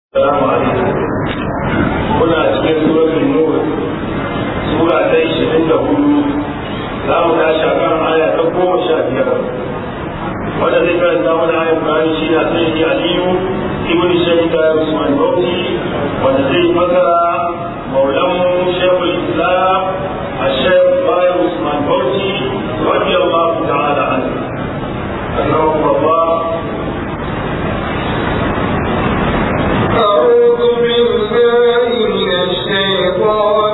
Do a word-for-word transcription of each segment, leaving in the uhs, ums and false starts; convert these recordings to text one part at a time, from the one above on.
السلام عليكم. هنا في سورة النور سورة عشرين له لا متعشى كان آية تقوم شاكرا والذي كان داون آية كان شيء سيدي علي ابن الشيخ عثمان بوتي والذي فكر مولاه شيخ الإسلام الشيخ باير عثمان بوتي رضي الله تعالى عنه أكرمكم الله. أعوذ بالله من الشيطان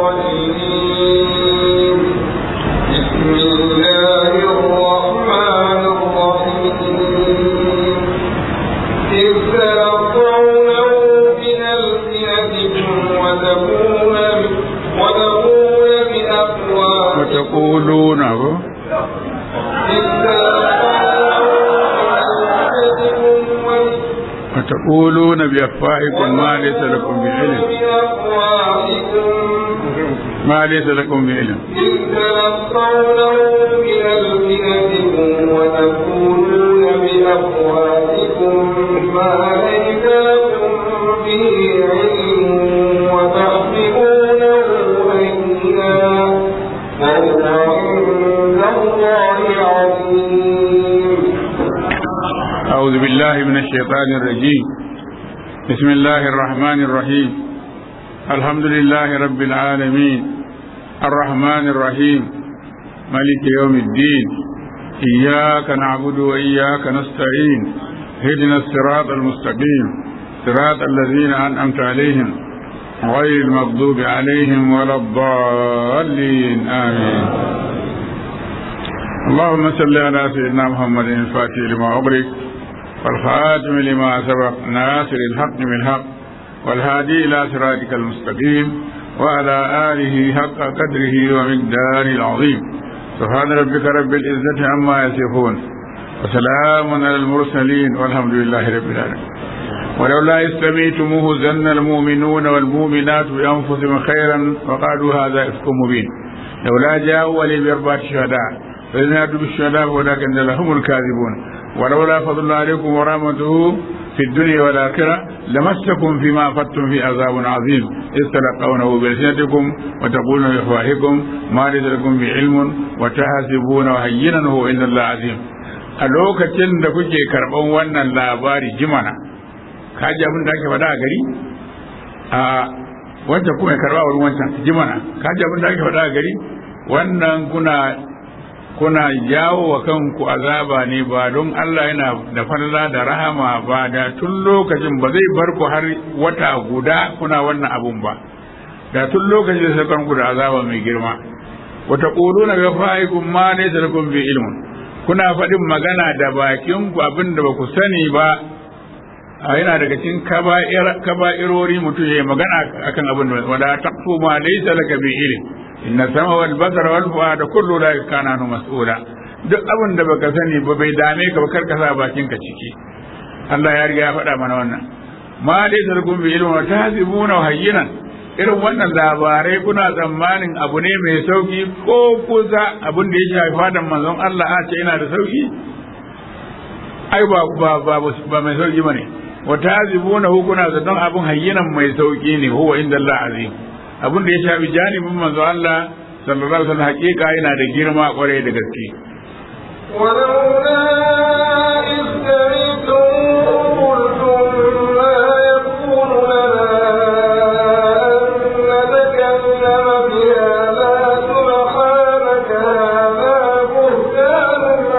الرجيم. بسم الله الرحمن الرحيم. إذ تلقونه بألسنتكم وتقولون بأفواهكم وتقولون وتقولون بأفواهكم ما ليس لكم بعلم ما ليس لكم بعلم إذ تلقونه بألسنتكم وتقولون بأفواهكم ما ليس لكم به علم وتحسبونه هينا وهو عند الله عظيم. أعوذ بالله من الشيطان الرجيم. بسم الله الرحمن الرحيم. الحمد لله رب العالمين الرحمن الرحيم مالك يوم الدين إياك نعبد وإياك نستعين اهدنا الصراط المستقيم صراط الذين أنعمت عليهم غير المغضوب عليهم ولا الضالين آمين. اللهم صل على سيدنا محمد الفاتح لما أغلق والخاتم لما سبق ناصر الحق بالحق والهادي إلى صراطك المستقيم وعلى آله حق قدره ومقداره العظيم. سبحان ربك رب العزة عما يصفون وسلام على المرسلين والحمد لله رب العالمين. ولولا إذ سمعتموه ظن المؤمنون والمؤمنات بأنفسهم خيرا وقالوا هذا إفك مبين لولا جاءوا ولي بأربعة شهداء فإذ نادوا بالشهداء ولكن لهم الكاذبون ولولا فضل الله عليكم ورحمته في الدنيا والآخرة لمسكم فيما أخذتم في عذاب عظيم إذ تلقونه بألسنتكم وتقولون بأفواهكم ما ليس لكم بعلم وتحسبونه هينا وهو عند الله عظيم. a lokacin da kuke karɓan wannan labari jimana ka ji abin da ake faɗa a gari a wancan kuma karɓa wurin wancan jimana ka ji abin da ake faɗa a gari wannan kuna kuna jawo wa kanku azaba ne ba don Allah yana da falla da rahama ba da tun lokacin ba zai bar ku har wata guda kuna wannan abun ba da tun lokacin da kanku da azaba mai girma. wata quluna bi fa'ikum ma laysa lakum bi ilmun kuna faɗin magana da bakin ku abin da ba ku sani ba a yana daga cikin kaba'ir kaba'irori mutum ya magana akan abin da wala taqfu ma laysa laka bi ilm inna sama wal basara wal fuada kullu la kana mas'ula. duk abin da baka sani ba bai dame ka ba karka sa bakin ka ciki. Allah ya riga ya faɗa mana wannan ma laysa lakum bi ilm wa tahsibuna hayyinan irin wannan labarai kuna tsammanin abu ne mai sauki ko kusa abin da ya shafi fadan manzon Allah a ce yana da sauki ai ba ba ba, ba mai sauki bane wa tahsibuna kuna zaton abin hayyinan mai sauki ne huwa inda Allah azim. abin da ya shafi janibin manzo Allah sallallahu alaihi wasallam hakika yana da girma kwarai da gaske. ولولا إذ سمعتموه قلتم ما يكون لنا أن نتكلم بهذا سبحانك هذا بهتان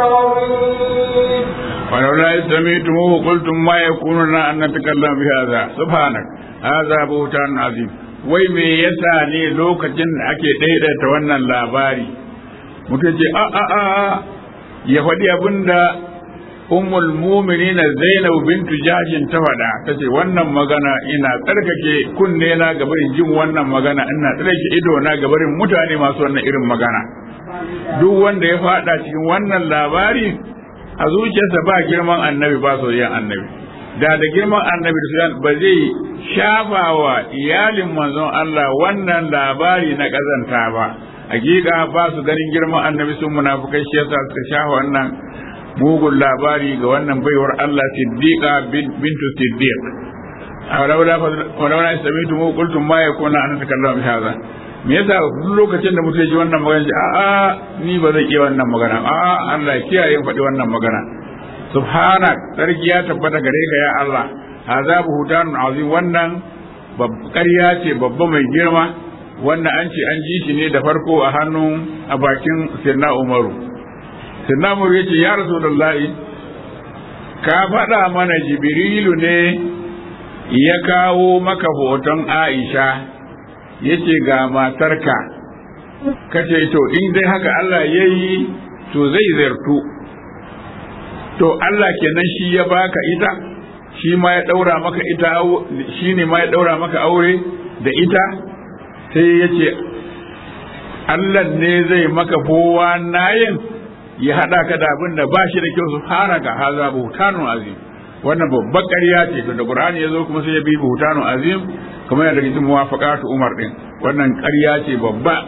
عظيم. ولولا إذ سمعتموه قلتم ما يكون لنا أن نتكلم بهذا سبحانك هذا بهتان عظيم. wai me yasa ne lokacin da ake daidaita wannan labari mutum ce a a a ya faɗi abinda ummul mu'minina Zainab bintu Jahshin ta faɗa tace wannan magana ina tsarkake kunne na gabarin jin wannan magana ina tsarkake ido na gabarin mutane masu wannan irin magana. duk wanda ya faɗa cikin wannan labari a zuciyarsa ba girman annabi ba soyayyan annabi. da da girman annabi ba zai shafa wa iyalin manzon Allah wannan labari na kazanta ba. hakika ba su ganin girman annabi sun munafukai shi yasa suka shafa wannan mugun labari ga wannan baiwar Allah Siddiqa bintu Siddiq walaula walaula istamitu mu qultum ma yakuna an takallama bi hadha me yasa duk lokacin da mutum ya ji wannan magana a a ni ba zai iya wannan magana a a Allah kiyaye faɗi wannan magana subhanak sarki ya tabbata gare ka ya Allah hadha buhtanun azim wannan ƙarya ce babba mai girma wannan an ce an ji shi ne da farko a hannun a bakin sirna umaru sirna umaru ya ce ya rasulullahi ka faɗa mana jibrilu ne ya kawo maka hoton aisha ya ce ga matarka ka ce to in dai haka Allah ya yi to zai zartu to Allah kenan shi ya baka ita shi ma ya ɗaura maka ita shi ne ma ya ɗaura maka aure da ita sai ya ce Allah ne zai maka kowa nayin ya haɗa ka da abin da ba shi da kyau su hana ka haza buhutanun azim wannan babbar ƙarya ce to da Qur'ani ya zo kuma sai ya bi buhutanun azim kamar yadda cikin muwafaqatu Umar din wannan ƙarya ce babba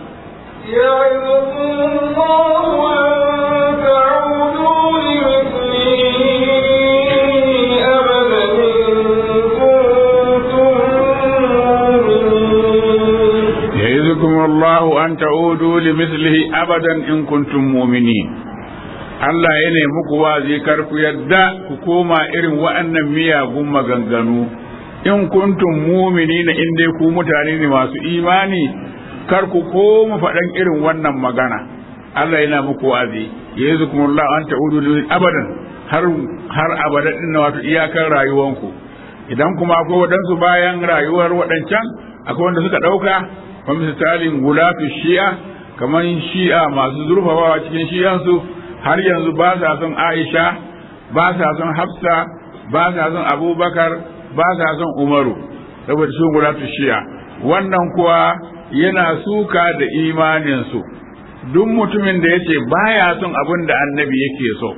الله أن تعودوا لمثله أبدا إن كنتم مؤمنين Allah ya nemi muku wazi kar ku yadda ku koma irin wa'annan miyagun maganganu in kuntum mu'minina in dai ku mutane ne masu imani kar ku koma faɗan irin wannan magana Allah yana muku wazi yazukumullahu an ta'udu abadan har har abadan din wato iyakar rayuwanku idan kuma akwai wadansu bayan rayuwar wadancan akwai wanda suka dauka kamar misalin gulatu shi'a kamar shi'a masu zurfafawa cikin shi'ansu har yanzu ba sa son Aisha ba sa son Hafsa ba sa son Abubakar ba sa son Umaru saboda su gulatu shi'a wannan kuwa yana suka da imaninsu duk mutumin da yace baya son abin da annabi yake so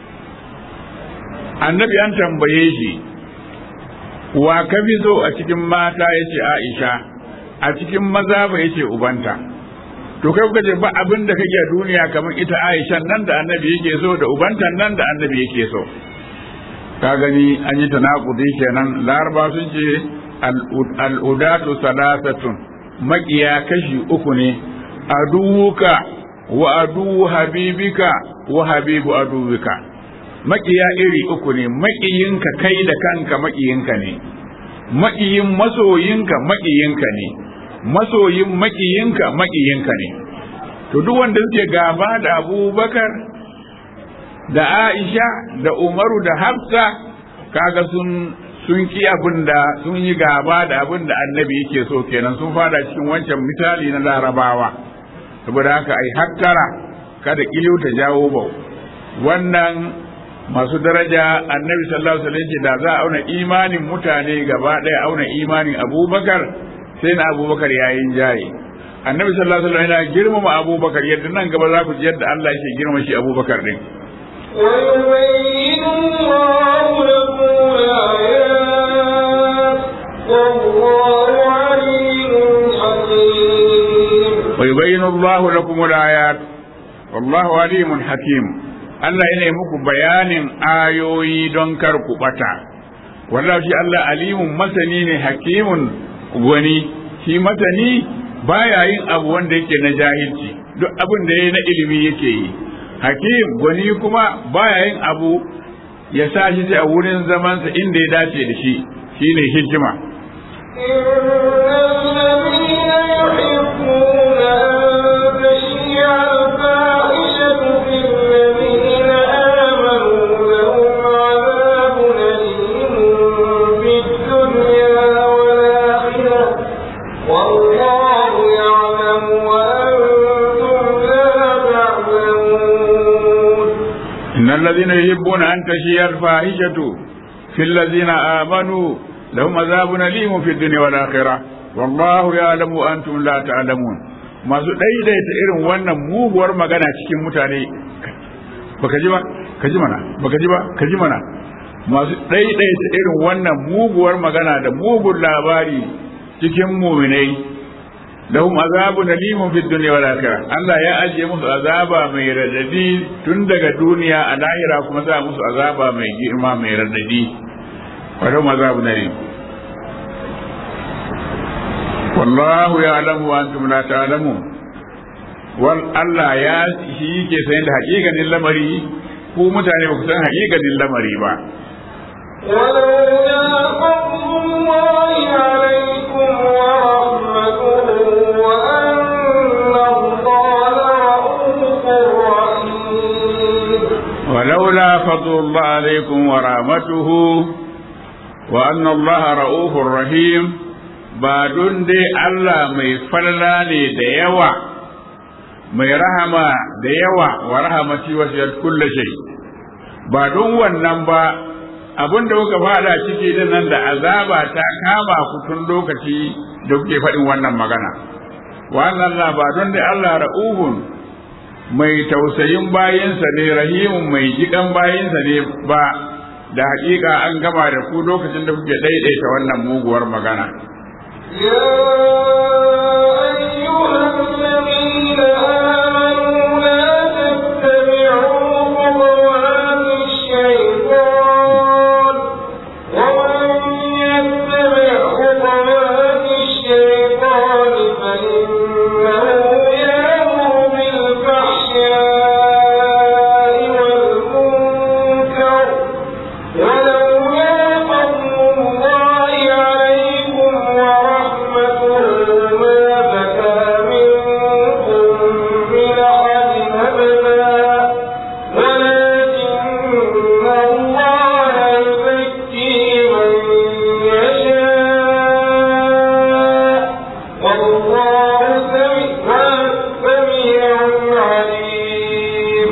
annabi an tambaye shi wa ka fi so a cikin mata yace Aisha a cikin maza ba yace ubanta to kai kuka ce ba abin da kake a duniya kamar ita Aisha nan da annabi yake so da ubanta nan da annabi yake so ka gani an yi tanakudi kenan laraba sun ce al'udatu salasatun makiya kashi uku ne aduka wa adu habibika wa habibu aduwika makiya iri uku ne makiyinka kai da kanka makiyinka ne makiyin masoyinka makiyinka ne masoyin makiyinka makiyinka ne to duk wanda suke gaba da Abubakar da Aisha da Umaru da Hafsa kaga sun sun ki abin da sun yi gaba da abin da Annabi yake so kenan sun fada cikin wancan misali na Larabawa saboda haka ai hakkara kada kiliu ta jawo bau wannan masu daraja Annabi sallallahu alaihi wasallam da za a auna imanin mutane gaba ɗaya auna imanin Abubakar sai na Abubakar yayin jaye Annabi sallallahu alaihi wasallam yana girmama Abubakar yadda nan gaba za ku ji yadda Allah yake girmama shi Abubakar din ويبين الله لكم الآيات والله عليم حكيم Allah yana muku bayanin ayoyi don kar ku bata wallahi shi Allah alimun masani ne hakimun gwani shi masani baya yin abu wanda yake na jahilci duk abin da yayi na ilimi yake yi hakim gwani kuma baya yin abu ya sa shi a wurin zamansa inda ya dace da shi shine hikima الذين يحبون أن تشيع الفاحشة في الذين آمنوا لهم عذاب أليم في الدنيا والآخرة والله يعلم وأنتم لا تعلمون masu daidaita irin wannan muguwar magana cikin mutane baka ji ba ka ji mana baka ji ba ka ji mana masu daidaita irin wannan muguwar magana da mugun labari cikin mu'minai lahum azabun alimun fid dunya wal akhirah Allah ya ajiye musu azaba mai radadi tun daga duniya a lahira kuma za musu azaba mai girma mai radadi wa lahum azabun alim wallahu ya'lamu wa antum la ta'lamun wal Allah ya shi ke san da hakikanin lamari ku mutane ba ku san hakikanin lamari ba ولولا فضل الله عليكم ورحمته وأن الله رؤوف رحيم ولولا فضل الله عليكم ورحمته وأن الله رؤوف رحيم ba don dai Allah mai falala ne da yawa mai rahama da yawa wa rahamati wasiyat kulli shay ba don wannan ba abinda kuka fada ciki din nan da azaba ta kama ku tun lokaci da kuke faɗin wannan magana wannan Allah ba don dai Allah ra'uhun mai tausayin bayinsa ne rahimun mai jikan bayinsa ne ba da hakika an gama da ku lokacin da kuke daidaita wannan muguwar magana يا أيها الذين آمنوا لا تتبعوا خطوات الشيطان ومن يتبع خطوات الشيطان فإنه يأمر بالفحشاء والمنكر ولولا فضل الله عليكم ورحمته ما بكى منكم من أحد أبدا ولكن الله يزكي من يشاء والله سميع عليم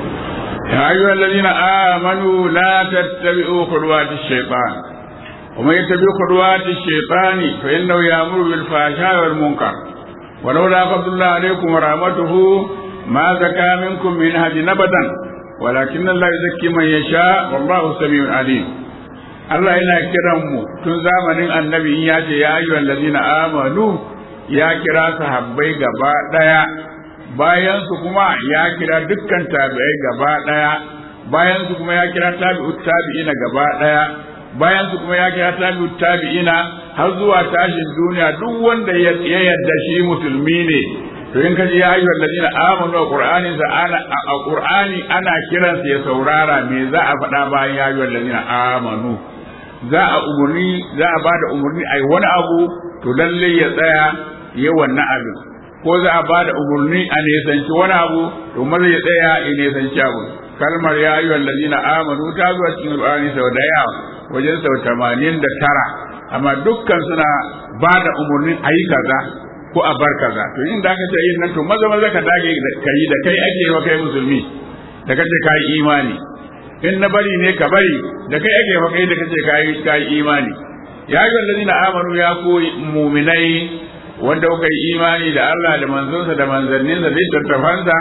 يا أيها الذين آمنوا لا تتبعوا خطوات الشيطان ومن يتبع خطوات الشيطان فإنه يأمر بالفحشاء والمنكر ولولا فضل الله عليكم ورحمته ما زكى منكم من أحد أبدا ولكن الله يزكي من يشاء والله سميع عليم Allah yana kiran mu tun zamanin annabi ya ce ya ayyuhal ladina amanu ya kira sahabbai gaba daya bayan su kuma ya kira dukkan tabi'ai gaba daya bayan su kuma ya kira tabi'ut tabi'ina gaba daya bayan su kuma ya kira tabi'ut tabi'ina har zuwa tashin duniya duk wanda ya yarda shi musulmi ne to in kaji ya ayyuhal ladina amanu qur'ani za ana a qur'ani ana kiransa ya saurara me za a faɗa bayan ya ayyuhal ladina amanu za a umurni za a bada umurni ai wani abu to lalle ya tsaya ya wannan abin ko za a bada umurni a nesanci wani abu to maza ya tsaya ya nesanci abu kalmar ya ayyuhal ladina amanu ta zuwa cikin qur'ani sau da yawa wajen sau tamanin da tara amma dukkan suna bada umurnin ayi kaza ko a bar kaza to in da aka ce yin nan to maza maza ka dage kai da kai ake wa kai musulmi da kace kai imani in na bari ne ka bari da kai ake fa kai da kace kai kai imani ya ayyuhal ladina amanu ya ku mu'minai wanda kuka yi imani da Allah da manzonsa da manzanninsa da littattafansa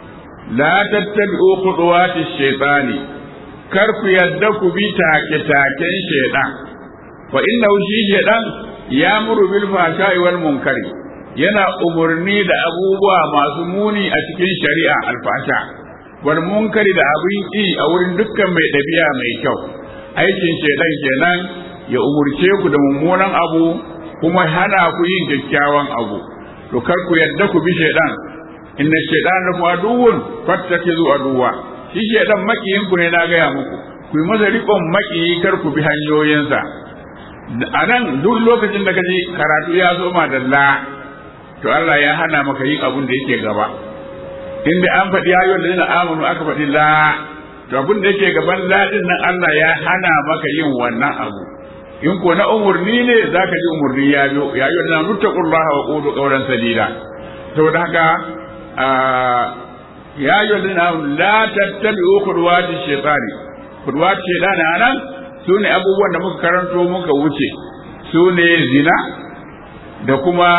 la tattabi'u khutuwati shaytani kar ku yadda ku bi take taken shaytan fa innahu shi shaytan ya'muru bil fahsha'i wal munkari yana umurni da abubuwa masu muni a cikin shari'a alfasha wal munkari da abin ki a wurin dukkan mai dabi'a mai kyau aikin shaytan kenan ya umurce ku da mummunan abu kuma hana ku yin kyakkyawan abu to kar ku yadda ku bi shaytan inna shaytana lakum aduwwun fattakizu aduwwa shi shaytan makiyin ku ne na gaya muku ku yi masa riƙon makiyi kar ku bi hanyoyinsa anan duk lokacin da kaje karatu ya zo ma da la to Allah ya hana maka yin abun da yake gaba inda an faɗi ayoyin da yana amanu aka faɗi la to abun da yake gaban la din nan Allah ya hana maka yin wannan abu in ko na umurni ne zaka ji umurni ya biyo ya yi wannan muttaqullaha wa qulu qawlan sadida saboda haka ya yi wannan la tattabi'u khudwati shaytani khudwati shaytani anan sune abubuwan da muka karanto muka wuce sune zina da kuma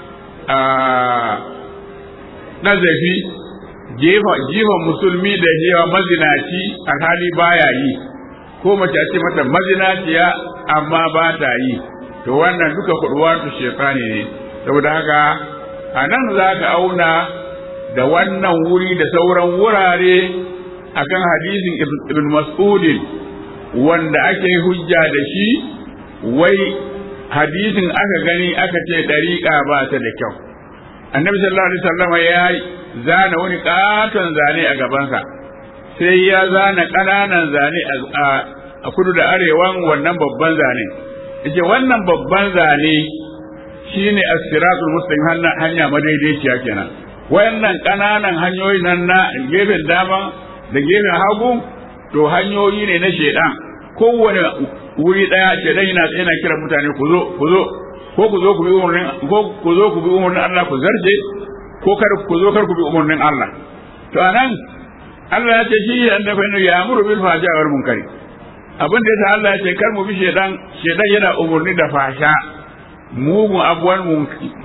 nazafi jefa jefa musulmi da jefa mazinaci alhali baya yi ko mace a ce mata mazinaciya amma ba ta yi to wannan duka kudwatu shaytani ne saboda haka anan za ka auna da wannan wuri da sauran wurare akan hadisin ibn mas'ud wanda ake hujja da shi wai hadisin aka gani aka ce dariƙa ba ta da kyau. Annabi sallallahu alaihi wasallam ya zana wani katon zane a gabansa, sai ya zana ƙananan zane a kudu da arewan wannan babban zane. Yace wannan babban zane shine as-siratul mustaqim, hanya madaidaiciya kenan. Wayannan ƙananan hanyoyi nan na gefen dama da gefen hagu to hanyoyi ne na shedan. Kowane wuri daya shedan yana yana kira mutane ku zo ku zo ko ku zo ku bi umarnin ko ku zo ku bi umarnin Allah ku zarje ko kar ku zo kar ku bi umarnin Allah. To anan Allah ya ce shi annabi ne ya amuru bil fahsha wal munkari. Abin da yasa Allah ya ce kar mu bi shedan, shedan yana umarni da fasha, mugun abuwan mun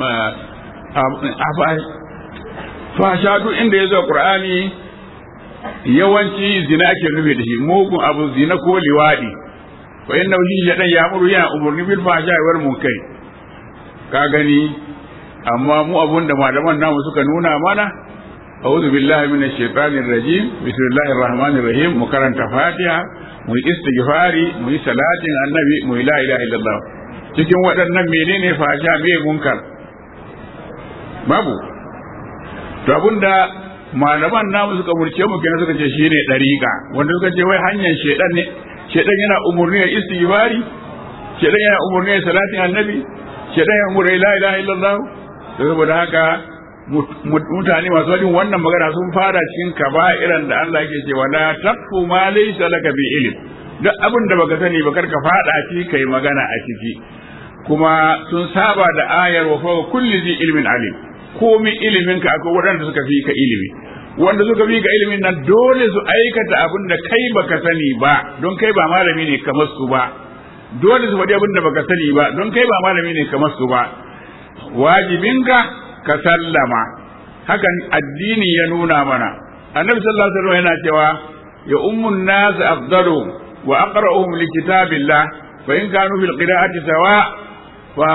fasha duk inda ya zo Qur'ani yawanci zina ake nufi da shi, mugun abu zina ko liwadi. Fa inna shi shaɗan ya muru yana umarni bil fahsha wal munkar. Ka gani, amma mu abun da malaman namu suka nuna mana, a'udhu billahi minash shaitanir rajim, bismillahir rahmanir rahim, mu karanta Fatiha, mu yi istighfari, mu yi salatin annabi, mu yi la ilaha illallah. Cikin waɗannan menene fahsha me munkar? Babu. To abunda malaman namu suka murce mu kenan suka ce shine dariqa, wanda suka ce wai hanyar shedan ne, shedan yana umurni ya istighfari, shedan yana umurni ya salatin annabi, shedan yana umurni la ilaha illallah. Saboda haka mutane masu wajen wannan magana sun fara cikin kaba'iran da Allah yake cewa la taqfu ma laysa laka bi ilm. Duk abin da baka sani ba kar ka fada ci kai magana a ciki. Kuma sun saba da ayar wa fa kulli zi ilmin alim. Komi iliminka akwai waɗanda suka fi ka ilimi, wanda suka fi ka ilimin nan dole su aikata abin da kai baka sani ba, don kai ba malami ne kamar su ba. Dole su faɗi abin da baka sani ba, don kai ba malami ne kamar su ba. Wajibinka ka sallama, hakan addini ya nuna mana. Annabi sallallahu alaihi wasallam yana cewa ya ummun nas afdalu wa aqra'uhum li kitabillah fa in kanu fil qira'ati sawa fa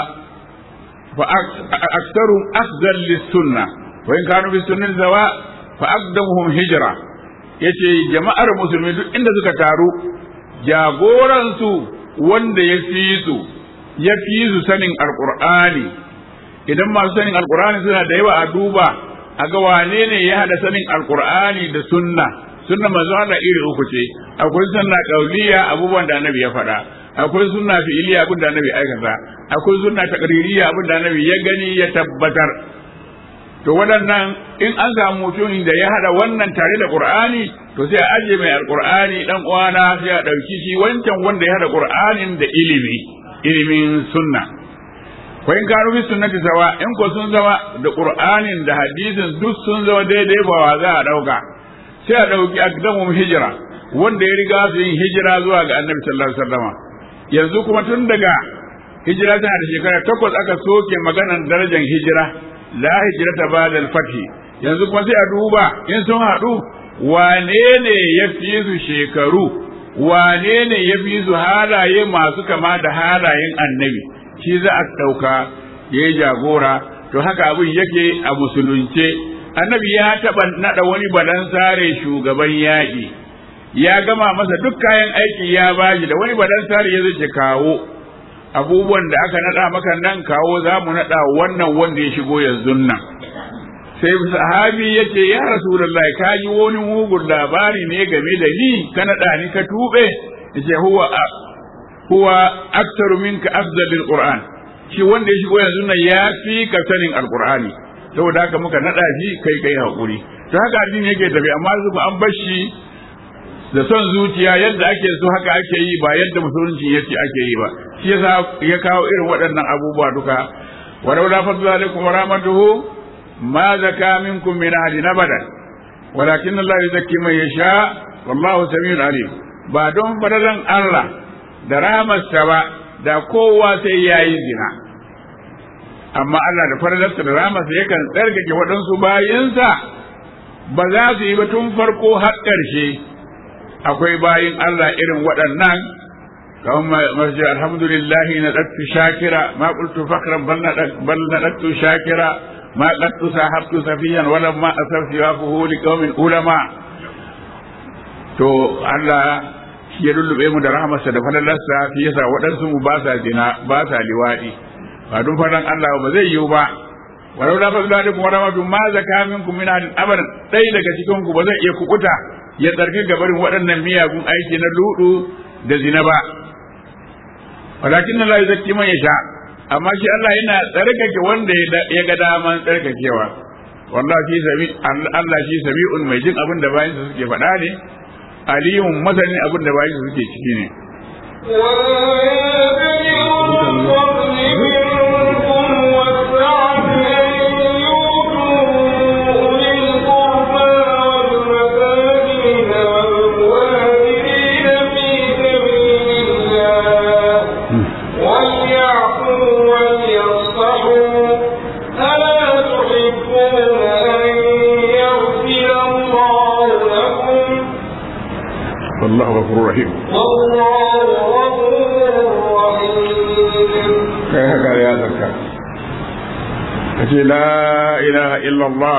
فأكثرهم أخذا للسنة وإن كانوا في السنة سواء فأقدمهم هجرة. yace jama'ar musulmi duk inda suka taru jagoransu wanda ya fi su ya fi su sanin alqur'ani, idan masu sanin alqur'ani suna da yawa a duba a ga wane ne ya hada sanin alqur'ani da sunna. Sunna manzo Allah iri uku ce, akwai sunna qauliya abubuwan da annabi ya faɗa, akwai sunna fi'iliya abin da annabi aikata, akwai sunna taqririya abin da annabi ya gani ya tabbatar. To waɗannan in an samu mutumin da ya hada wannan tare da Qur'ani, to sai a aje mai alqur'ani dan uwana sai a dauki shi wancan wanda ya hada Qur'anin da ilimi, ilimin sunna. Ko in ka rubi sunnati sawa, in ko sun zama da Qur'anin da hadisin duk sun zama daidai ba wa za a dauka. Sai a dauki akdamum hijira, wanda ya riga su yin hijira zuwa ga Annabi sallallahu alaihi wasallam. Yanzu kuma tun daga hijira tana da shekara takwas aka soke maganan darajar hijira, la hijira ta ba da alfathi. Yanzu kuma sai a duba in sun haɗu wane ne ya fi su shekaru, wane ne ya fi su halaye masu kama da halayen annabi, shi za a ɗauka ya yi jagora. To haka abin yake a musulunce. Annabi ya taɓa naɗa wani balansare shugaban yaƙi, ya gama masa duk kayan aiki ya bashi, da wani badan sari ya zai kawo abubuwan da aka nada maka nan, kawo za mu nada wannan wanda ya shigo yanzu nan. Sai sahabi yace ya rasulullahi ka yi wani mugun labari ne game da ni ka nada ni ka tube? Yace huwa huwa aktaru minka afdal bil qur'an, shi wanda ya shigo yanzu nan ya fi ka sanin alqur'ani, saboda haka muka nada shi kai kai hakuri. To haka addini yake tafi, amma su an bar shi da son zuciya yadda ake so haka ake yi, ba yadda musulunci yace ake yi ba. Shi yasa ya kawo irin waɗannan abubuwa duka. walau la fadlu alaikum wa rahmatuhu ma zaka minkum min ahadin abadan walakin Allah yuzakki man yasha wallahu samiun alim. Ba don fadalan Allah da rahmarsa ba da kowa sai yayi zina, amma Allah da fadalarsa da rahmarsa yakan tsarkake waɗansu bayinsa, ba za su yi ba tun farko har ƙarshe. Akwai bayin Allah irin waɗannan, kamar masjid alhamdulillah na ɗattu shakira ma qultu fakran bal na ɗattu shakira ma qattu sahabtu safiyan wala ma asafti wa fuhuli qaumin ulama. To Allah shi ya lullube mu da rahmarsa da falalarsa shi yasa waɗansu mu ba sa zina ba sa liwaɗi ba don fadan Allah ba zai yiwu ba walau la fadlakum wa rahmatukum ma zaka minkum min ahadin abadan dai daga cikin ku ba zai iya kukuta ya tsarki gabarin waɗannan miyagun aiki na ludu da zina ba walakin Allah ya zaki man yasha amma shi Allah yana tsarkake wanda ya ga daman tsarkakewa wallahi shi sami Allah shi sami'un mai jin abin da bayansa suke faɗa ne aliyun masanin abin da bayansa suke ciki ne والله غفور رحيم والله غفور رحيم كيف قال يا ذكر لا إله إلا الله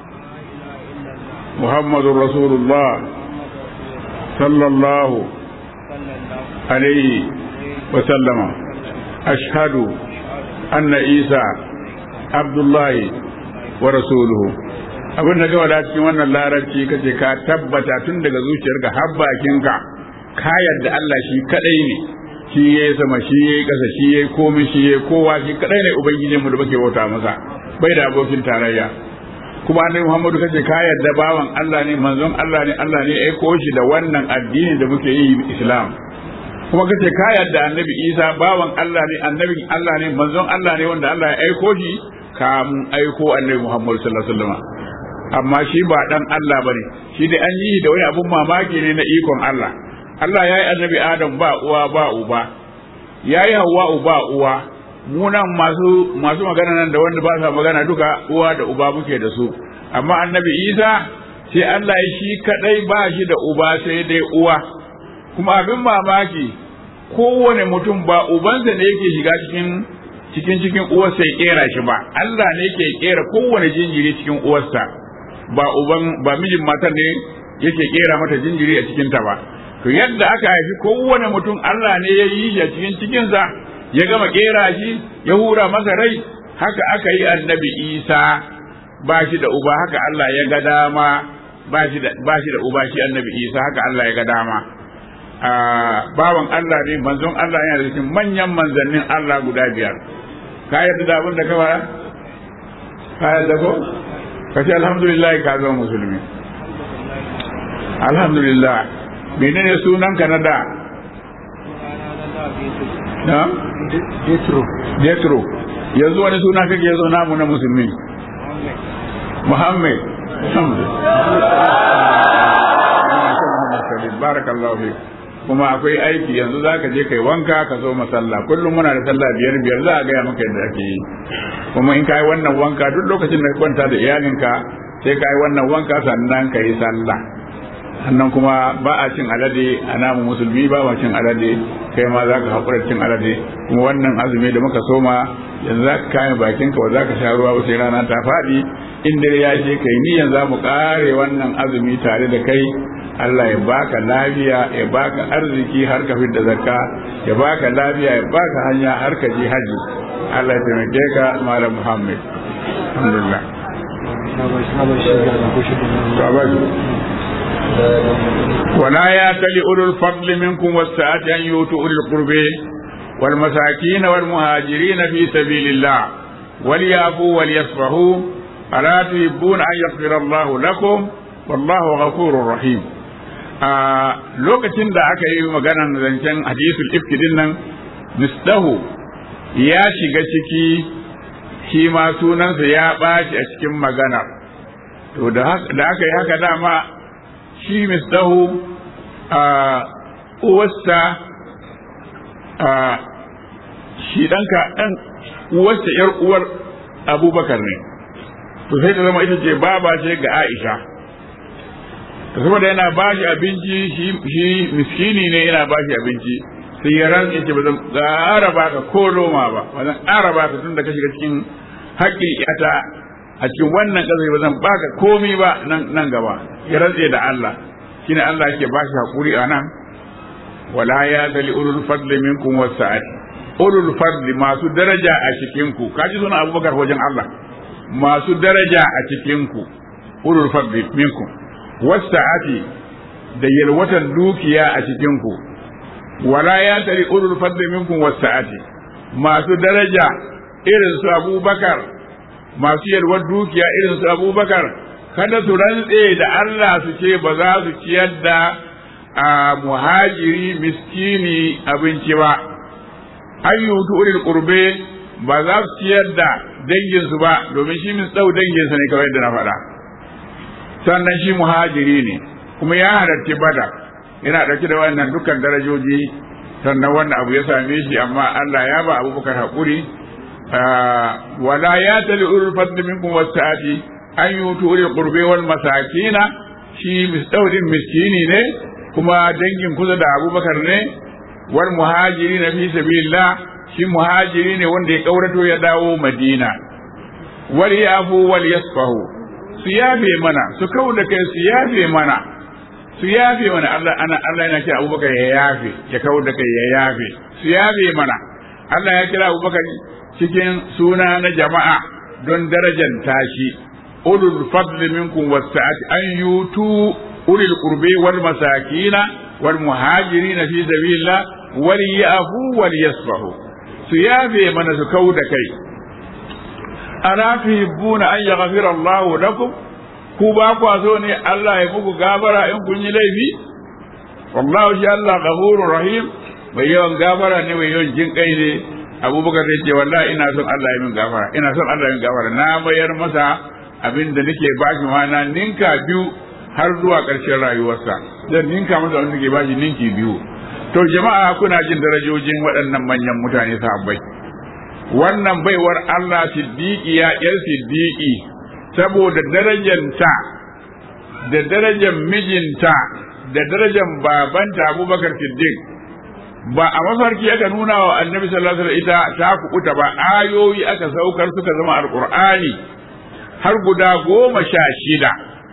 محمد رسول الله صلى الله عليه وسلم أشهد أن عيسى عبد الله ورسوله abin da gaba da cikin wannan larabci kace ka tabbata tun daga zuciyarka har bakinka ka yarda Allah shi kadai ne shi yayi sama shi yayi kasa shi yayi komai shi yayi kowa shi kadai ne ubangijin mu da muke bauta masa bai da abokin tarayya kuma annabi Muhammadu kace ka yarda bawan Allah ne manzon Allah ne Allah ne ya aiko shi da wannan addini da muke yi Islam kuma kace ka yarda annabi Isa bawan Allah ne annabin Allah ne manzon Allah ne wanda Allah ya aiko shi kamun aiko annabi Muhammadu sallallahu alaihi wasallam amma shi ba dan Allah bane shi dai an yi da wani abun mamaki ne na ikon Allah Allah yayi annabi Adam ba uwa ba uba yayi Hawwa ba uwa mu nan masu masu magana nan da wanda ba sa magana duka uwa da uba muke da su amma annabi Isa sai Allah ya shi kadai ba shi da uba sai dai uwa kuma abin mamaki kowane mutum ba ubansa ne yake shiga cikin cikin cikin uwarsa ya kera shi ba Allah ne yake kera kowane jinjiri cikin uwarsa ba uban ba mijin matar ne yake kera mata jinjiri a cikin ta ba to yadda aka haifi kowane mutum Allah ne ya yi shi a cikin cikin sa ya gama kera shi ya hura masa rai haka aka yi annabi Isa ba shi da uba haka Allah ya ga dama ba shi da ba shi da uba shi annabi Isa haka Allah ya ga dama a bawan Allah ne manzon Allah yana da cikin manyan manzannin Allah guda biyar ka yarda da abin da ka fara ka yarda ko kace alhamdulillah ka zama musulmi alhamdulillah menene sunan ka na da na Jetro Jetro yanzu wani suna kake yazo namu na musulmi Muhammad alhamdulillah barakallahu fik kuma akwai aiki yanzu zaka je kai wanka ka zo masalla kullum muna da sallah biyar biyar za a ga maka yadda ake yi kuma in kai wannan wanka duk lokacin da ka kwanta da iyalinka sai kai wannan wanka sannan kai sallah sannan kuma ba a cin alade a namu musulmi ba a cin alade kai ma zaka hakura cin alade kuma wannan azumi da muka soma yanzu zaka kame bakinka ba zaka sha ruwa ba sai rana ta faɗi in dare ya je kai ni yanzu mu kare wannan azumi tare da kai Allah ya baka lafiya ya baka arziki har ka fidda zakka ya baka lafiya ya baka hanya har ka je haji Allah ya taimake ka malam Muhammad alhamdulillah ولا يأتل أولو الفضل منكم والسعة أن يؤتوا أولي القرب والمساكين والمهاجرين في سبيل الله وليعفوا وليصفحوا ألا تحبون أن يغفر الله لكم والله غفور رحيم a lokacin da aka yi maganan zancen hadisul ifkidin nan misdahu ya shiga ciki shi ma sunansa ya ɓaci a cikin magana to da aka yi haka dama shi misdahu a uwarsa a shi ɗanka ɗan uwarsa ‘yar uwar abubakar ne to sai ta zama ita ce baba ce ga Aisha saboda yana ba shi abinci shi miskini ne yana ba shi abinci sai ya ran yace ba zan ƙara baka ko loma ba ba zan ƙara baka tun da ka shiga cikin haƙƙin iyata a cikin wannan ƙasar ba zan baka komai ba nan gaba ya rantse da Allah shine Allah yake ba shi haƙuri a nan wala ya tali ulul fadli minkum wasa'ati ulul fadli masu daraja a cikin ku kaji suna Abubakar wajen Allah masu daraja a cikin ku ulul fadli minkum wasa'ati da yalwatan dukiya a cikin ku wala ya tali ulul fadli minkum wasa'ati masu daraja irin su Abubakar masu yalwar dukiya irin su Abubakar kada su rantse da Allah su ce ba za su ciyar da a muhajiri miskini abinci ba an yi hutu ulil qurbe ba za su ciyar da danginsu ba domin shi min tsau danginsa ne kawai da na faɗa sannan shi muhajiri ne kuma ya halarci bada yana ɗauke da wannan dukkan darajoji sannan wannan abu ya same shi amma Allah ya ba Abubakar haƙuri wala ya tali ulul fadli minkum wasa'ati an yi hutu ulil qurbe wal masakina shi misdaudin miskini ne kuma dangin kusa da Abubakar ne wal muhajiri na fi sabilillah shi muhajiri ne wanda ya kaurato ya dawo Madina wal yafu wal yasfahu su yafe mana su kauda kai su yafe mana su yafe mana Allah ana Allah yana kira Abubakar ya yafe ya kauda kai ya yafe su yafe mana Allah ya kira Abubakar cikin suna na jama'a don darajar tashi ulul fadli minkum wasa'ati an yutu ulil qurbi wal masakina wal muhajirin fi sabilillah wal yafu wal yasfahu su yafe mana su kauda kai ala tuhibbuna an yaghfira Allah lakum ku ba ku so ne Allah ya muku gafara in kun yi laifi wallahu shi Allah ghafurur rahim mai yawan gafara ne mai yawan jin kai ne Abubakar ya ce wallahi ina son Allah ya min gafara ina son Allah ya min gafara na bayar masa abinda nake bashi ma na ninka biyu har zuwa ƙarshen rayuwarsa zan ninka masa wanda ke bashi ninki biyu to jama'a kuna jin darajojin waɗannan manyan mutane sahabbai wannan baiwar Allah siddiqi ya yar siddiqi saboda darajanta da darajar mijinta da darajar babanta Abubakar Siddiq ba a mafarki aka nuna wa Annabi sallallahu alaihi wasallam ita ta kukuta ba ayoyi aka saukar suka zama alqur'ani har guda goma sha shida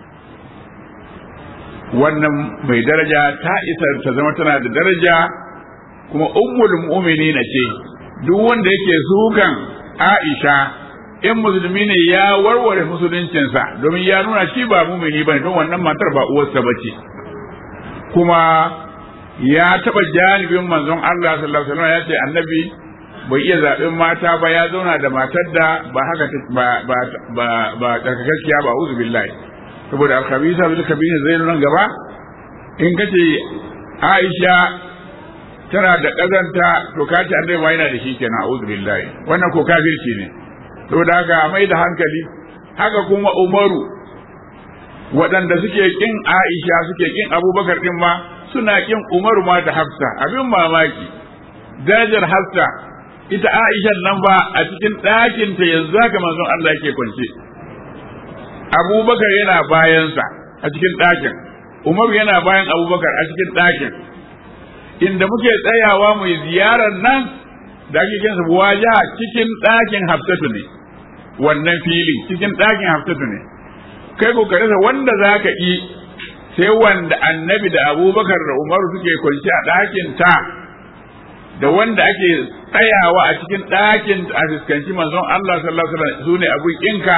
wannan mai daraja ta isa ta zama tana da daraja kuma ummul mu'minina ce duk wanda yake sukan Aisha in musulmi ne ya warware musuluncinsa domin ya nuna shi ba mu'mini bane don wannan matar ba uwarsa bace kuma ya taba janibin manzon Allah sallallahu alaihi wasallam ya ce annabi bai iya zaɓen mata ba ya zauna da matar da ba haka ba ba ba ba tsarkakakkiya ba uzu billahi saboda alkhabisa bil kabini zai nan gaba in kace Aisha tana da kazanta to kace annabi ma yana da shi kenan uzu billahi wannan ko kafirci ne saboda haka mai da hankali haka kuma Umaru waɗanda suke kin Aisha suke kin Abubakar din ma suna kin Umaru ma da Hafsa abin mamaki darajar Hafsa ita Aisha nan ba a cikin ɗakin ta yanzu haka manzon Allah yake kwance Abubakar yana bayansa a cikin ɗakin Umaru yana bayan Abubakar a cikin ɗakin inda muke tsayawa mu yi ziyarar nan da ake kinsa waja cikin ɗakin Hafsatu ne wannan fili cikin ɗakin Hafsatu ne kai ko karasa wanda zaka yi sai wanda Annabi da Abubakar da Umaru suke kwance a ɗakin ta da wanda ake tsayawa a cikin ɗakin a fuskanci manzon Allah sallallahu alaihi wasallam sune abun kinka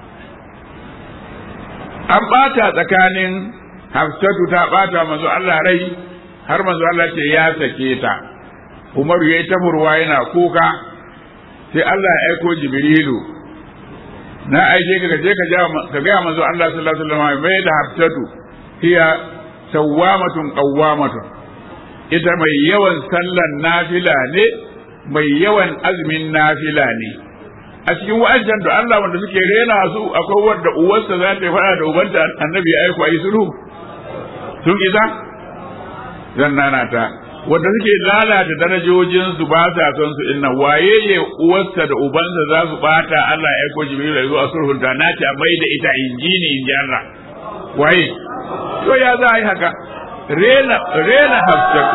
an bata tsakanin Hafsatu ta bata manzon Allah rai har manzon Allah ce ya sake ta Umaru yayi ta murwa yana kuka sai Allah ya aiko Jibrilu na aike ka je ka ja ka ga manzon Allah sallallahu alaihi wasallam mai da Hafsatu hiya sawwamatun qawwamatun ita mai yawan sallan nafila ne mai yawan azumin nafila ne a cikin wa'ancan da Allah wanda suke rena su akwai wanda uwarsa za ta fara da ubanta annabi ya aiko ayi sulhu sun isa zan nana ta wanda suke lalata darajojin su ba sa son su inna waye ye uwarsa da ubansa za su bata Allah ya aiko Jibril ya zo a sulhunta na ta mai da ita injini inji Allah waye to ya za a yi haka rena rena hafsatu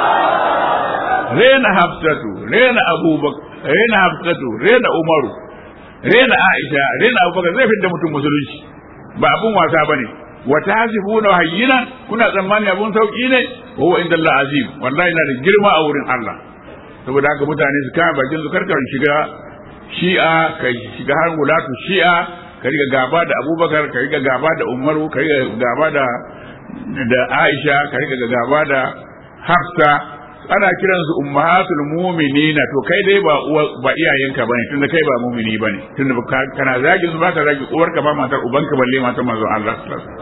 rena hafsatu rena abubakar rena hafsatu rena umaru rena aisha rena abubakar zai fitar mutum musulunci ba abun wasa bane wa tahsibuna hayyinan kuna tsammani abun sauki ne wa huwa inda Allah azim wallahi yana da girma a wurin Allah saboda haka mutane su kama bakin su karkar shiga shi'a kai shiga har gulatu shi'a ka riga gaba da Abubakar ka riga gaba da Umaru ka riga gaba da da Aisha ka riga gaba da Hafsa ana kiran su ummahatul mu'minina to kai dai ba ba iyayenka bane tunda kai ba mu'mini bane tunda kana zagi su baka zagi uwarka ba matar ubanka balle matar manzon Allah sallallahu alaihi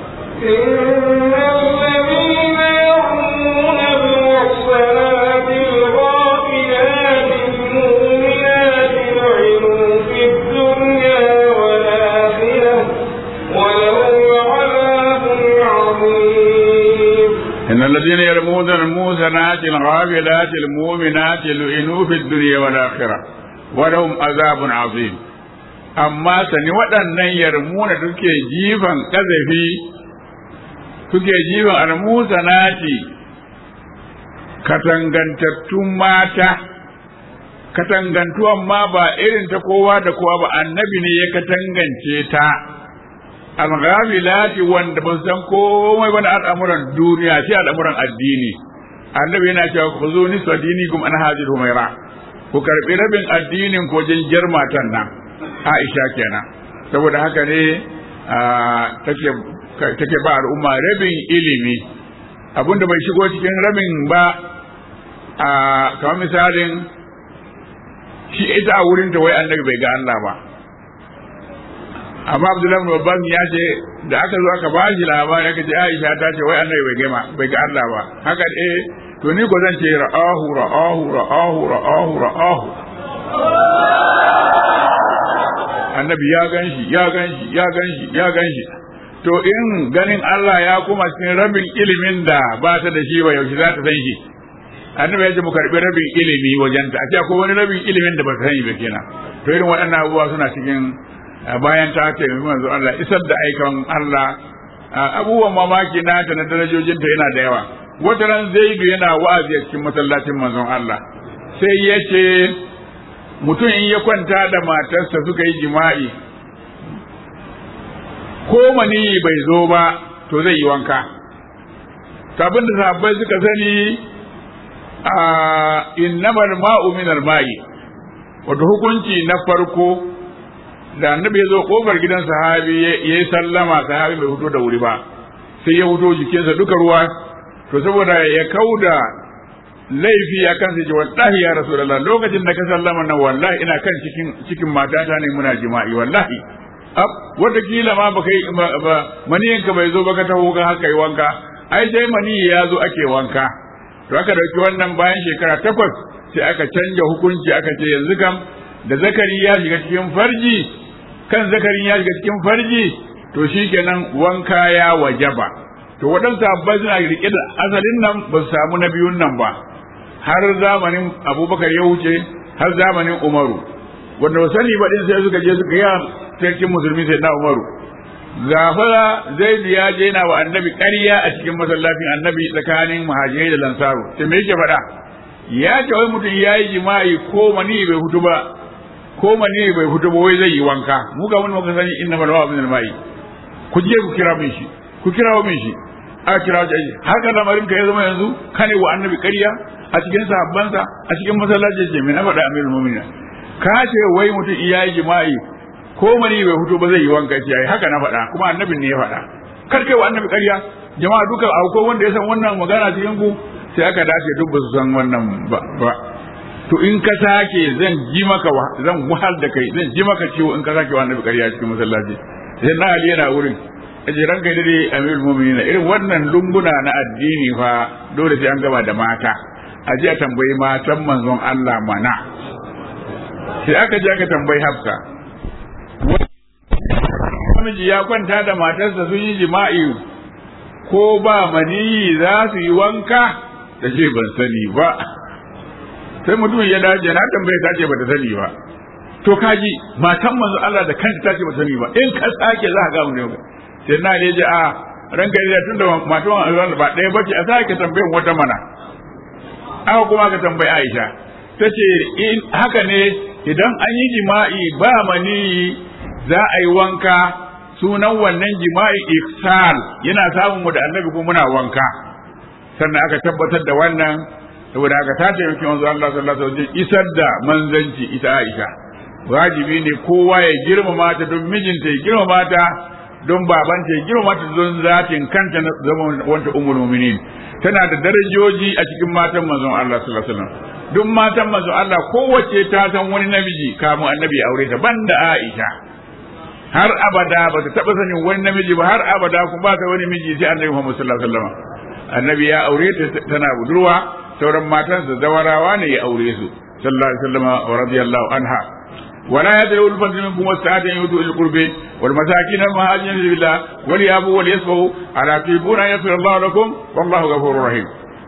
إن الذين يرمون المحصنات الغافلات المؤمنات لعنوا في الدنيا والآخرة ولهم عذاب عظيم amma sani waɗannan yarmuna suke jifan ƙazafi suke jifan almusanati katangantattun mata katangantuwan ma ba irin ta kowa da kowa ba annabi ne ya katangance ta alghafilati wanda ba san komai ba na al'amuran duniya sai al'amuran addini annabi yana cewa ku zo ni sadinikum an hajir humaira ku karbi rabin addinin ko jin jarmatan nan Aisha kenan saboda haka ne take take ba al'umma rabin ilimi abinda bai shigo cikin rabin ba a kamar misalin shi ita a wurin ta wai annabi bai ga Allah ba amma Abdullahi bin Abbas ya ce da aka zo aka ba shi labari aka ce Aisha ta ce wai annabi bai gama bai ga Allah ba haka eh to ni ko zan ce ra'ahu ra'ahu ra'ahu ra'ahu ra'ahu annabi ya ganshi ya ganshi ya ganshi ya ganshi to in ganin Allah ya kuma cikin rabin ilimin da ba ta da shi ba yaushe za ta san shi annabi ya ce mu karbi rabin ilimi wajen ta a ce akwai wani rabin ilimin da ba ta sani ba kenan to irin waɗannan abubuwa suna cikin bayan ta ce manzo Allah isar da aikan Allah abubuwan mamaki nata na darajojinta yana da yawa wata ran Zaidu yana wa'azi a cikin masallacin manzon Allah sai ya ce mutum in ya kwanta da matarsa suka yi jima'i ko mani bai zo ba to zai yi wanka sabon da sahabbai suka sani a innamal ma'u minal ma'i wato hukunci na farko da annabi ya zo kofar gidan sahabi ya yi sallama sahabi bai fito da wuri ba sai ya fito jikinsa duka ruwa to saboda ya kauda laifi a kan sai ce wallahi ya rasulullah lokacin da ka sallama nan wallahi ina kan cikin cikin matata ne muna jima'i wallahi ab wata kila ma baka ba maniyin ka bai zo baka taho ga haka yi wanka ai sai mani ya zo ake wanka to aka dauki wannan bayan shekara takwas sai aka canja hukunci aka ce yanzu kam da zakari ya shiga cikin farji kan zakarin ya shiga cikin farji to shikenan wanka ya wajaba to waɗansu abbas suna rike da asalin nan ba su samu na biyun nan ba har zamanin abubakar ya wuce har zamanin umaru wanda ba sani ba din sai suka je suka yi sarkin musulmi sai na umaru gafara zai ya je na wa annabi ƙarya a cikin masallacin annabi tsakanin muhajirai da lansaru sai me yake faɗa ya ce wai mutum ya yi jima'i ko mani bai hutu ba ko mani bai hutu ba wai zai yi wanka mu ga wani muka sani inna malawa min alma'i ku je ku kira min shi ku kira min shi a kira shi haka lamarin ka ya zama yanzu kane wa annabi ƙarya a cikin sahabbansa a cikin masallaci ce me na faɗa amirul mu'minin ka ce wai mutum iya yi jima'i ko mani bai fito ba zai yi wanka ce ai haka na faɗa kuma annabin ne ya faɗa kar kai wa annabi ƙarya jama'a duka akwai wanda ya san wannan magana cikin ku sai aka dace duk ba su san wannan ba to in ka sake zan ji maka zan wahal da kai zan ji maka ciwo in ka sake wa annabi ƙarya cikin masallaci sai na ali yana wurin aje ranka dai amirul mu'minin irin wannan lunguna na addini fa dole sai an gaba da mata a ji a tambayi matan manzon Allah mana sai aka je aka tambayi Hafsa namiji ya kwanta da matarsa sun yi jima'i ko ba mani za su yi wanka da ce ban sani ba sai mutum ya dace na tambaye ta ce bata sani ba to kaji matan manzon Allah da kanta ta ce bata sani ba in ka sake za ka ga mu ne sai na ne ji a ranka da tunda matan Allah ba ɗaya bace a sake tambayin wata mana aka kuma ka tambayi Aisha ta ce haka ne idan an yi jima'i ba mani za a yi wanka sunan wannan jima'i iksal, yana samun mu da annabi kuma muna wanka. Sannan aka tabbatar da wannan, saboda aka ta taimaki manzo Allah sallallahu alaihi wasallam isar da manzanci ita Aisha. Wajibi ne kowa ya girmama ta don mijinta ya girmama ta don babanta ya girmama ta don zatin kanta na zaman wanta ummul mu'minin. Tana da darajoji a cikin matan manzon Allah sallallahu alaihi wasallam. Duk matan manzon Allah kowace ta san wani namiji kamun annabi ya aure ta banda Aisha. Har abada ba ta taba sanin wani namiji ba, har abada kuma ba ta wani miji sai annabi Muhammad sallallahu alaihi wasallam. Annabi ya aure ta tana budurwa, sauran matansa zawarawa ne ya aure su sallallahu alaihi wasallam wa radiyallahu anha. ولا يدعو الفضل منكم والسعادة أن يؤتوا إلى القرب والمساكين المهاجرين في الله وليابوا وليصفحوا ألا تحبون أن يغفر الله لكم والله غفور رحيم.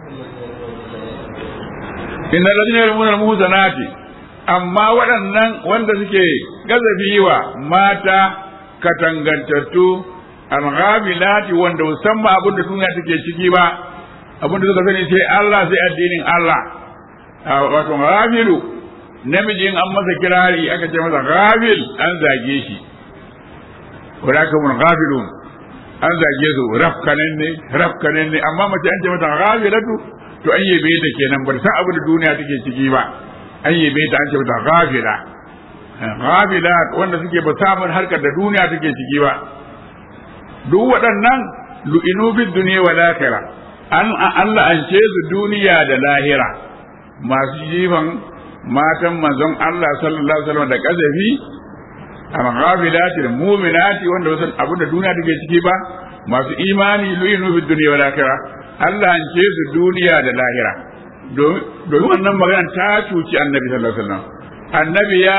إن الذين يرمون المحصنات أما waɗannan wanda suke gazafi wa mata katangantattu al-ghafilati wanda musamman abin da duniya take ciki ba, abin da suka sani sai Allah sai addinin Allah, wato ghafilu namiji in an masa kirari aka ce masa ghafil an zage shi, wadaka mun ghafilun an zage su rafkanan ne rafkanan ne, amma mace an ce mata ghafilatu to an yabe ta kenan, bar san abin da duniya take ciki ba, an yabe ta an ce mata ghafila. Ghafila wanda suke ba samun harkar da duniya take ciki ba. Duk waɗannan lu'inu bid dunya wal akhirah, an Allah an ce su duniya da lahira. Masu jifan matan manzon Allah sallallahu alaihi wasallam da kazafi, al-ghafilati al-mu'minati wanda wasan abin da duniya take ciki ba, masu imani lu'inu bid dunya wal akhirah, Allah an ce su duniya da lahira. Domin wannan magana ta cuci annabi sallallahu alaihi wasallam. Annabi ya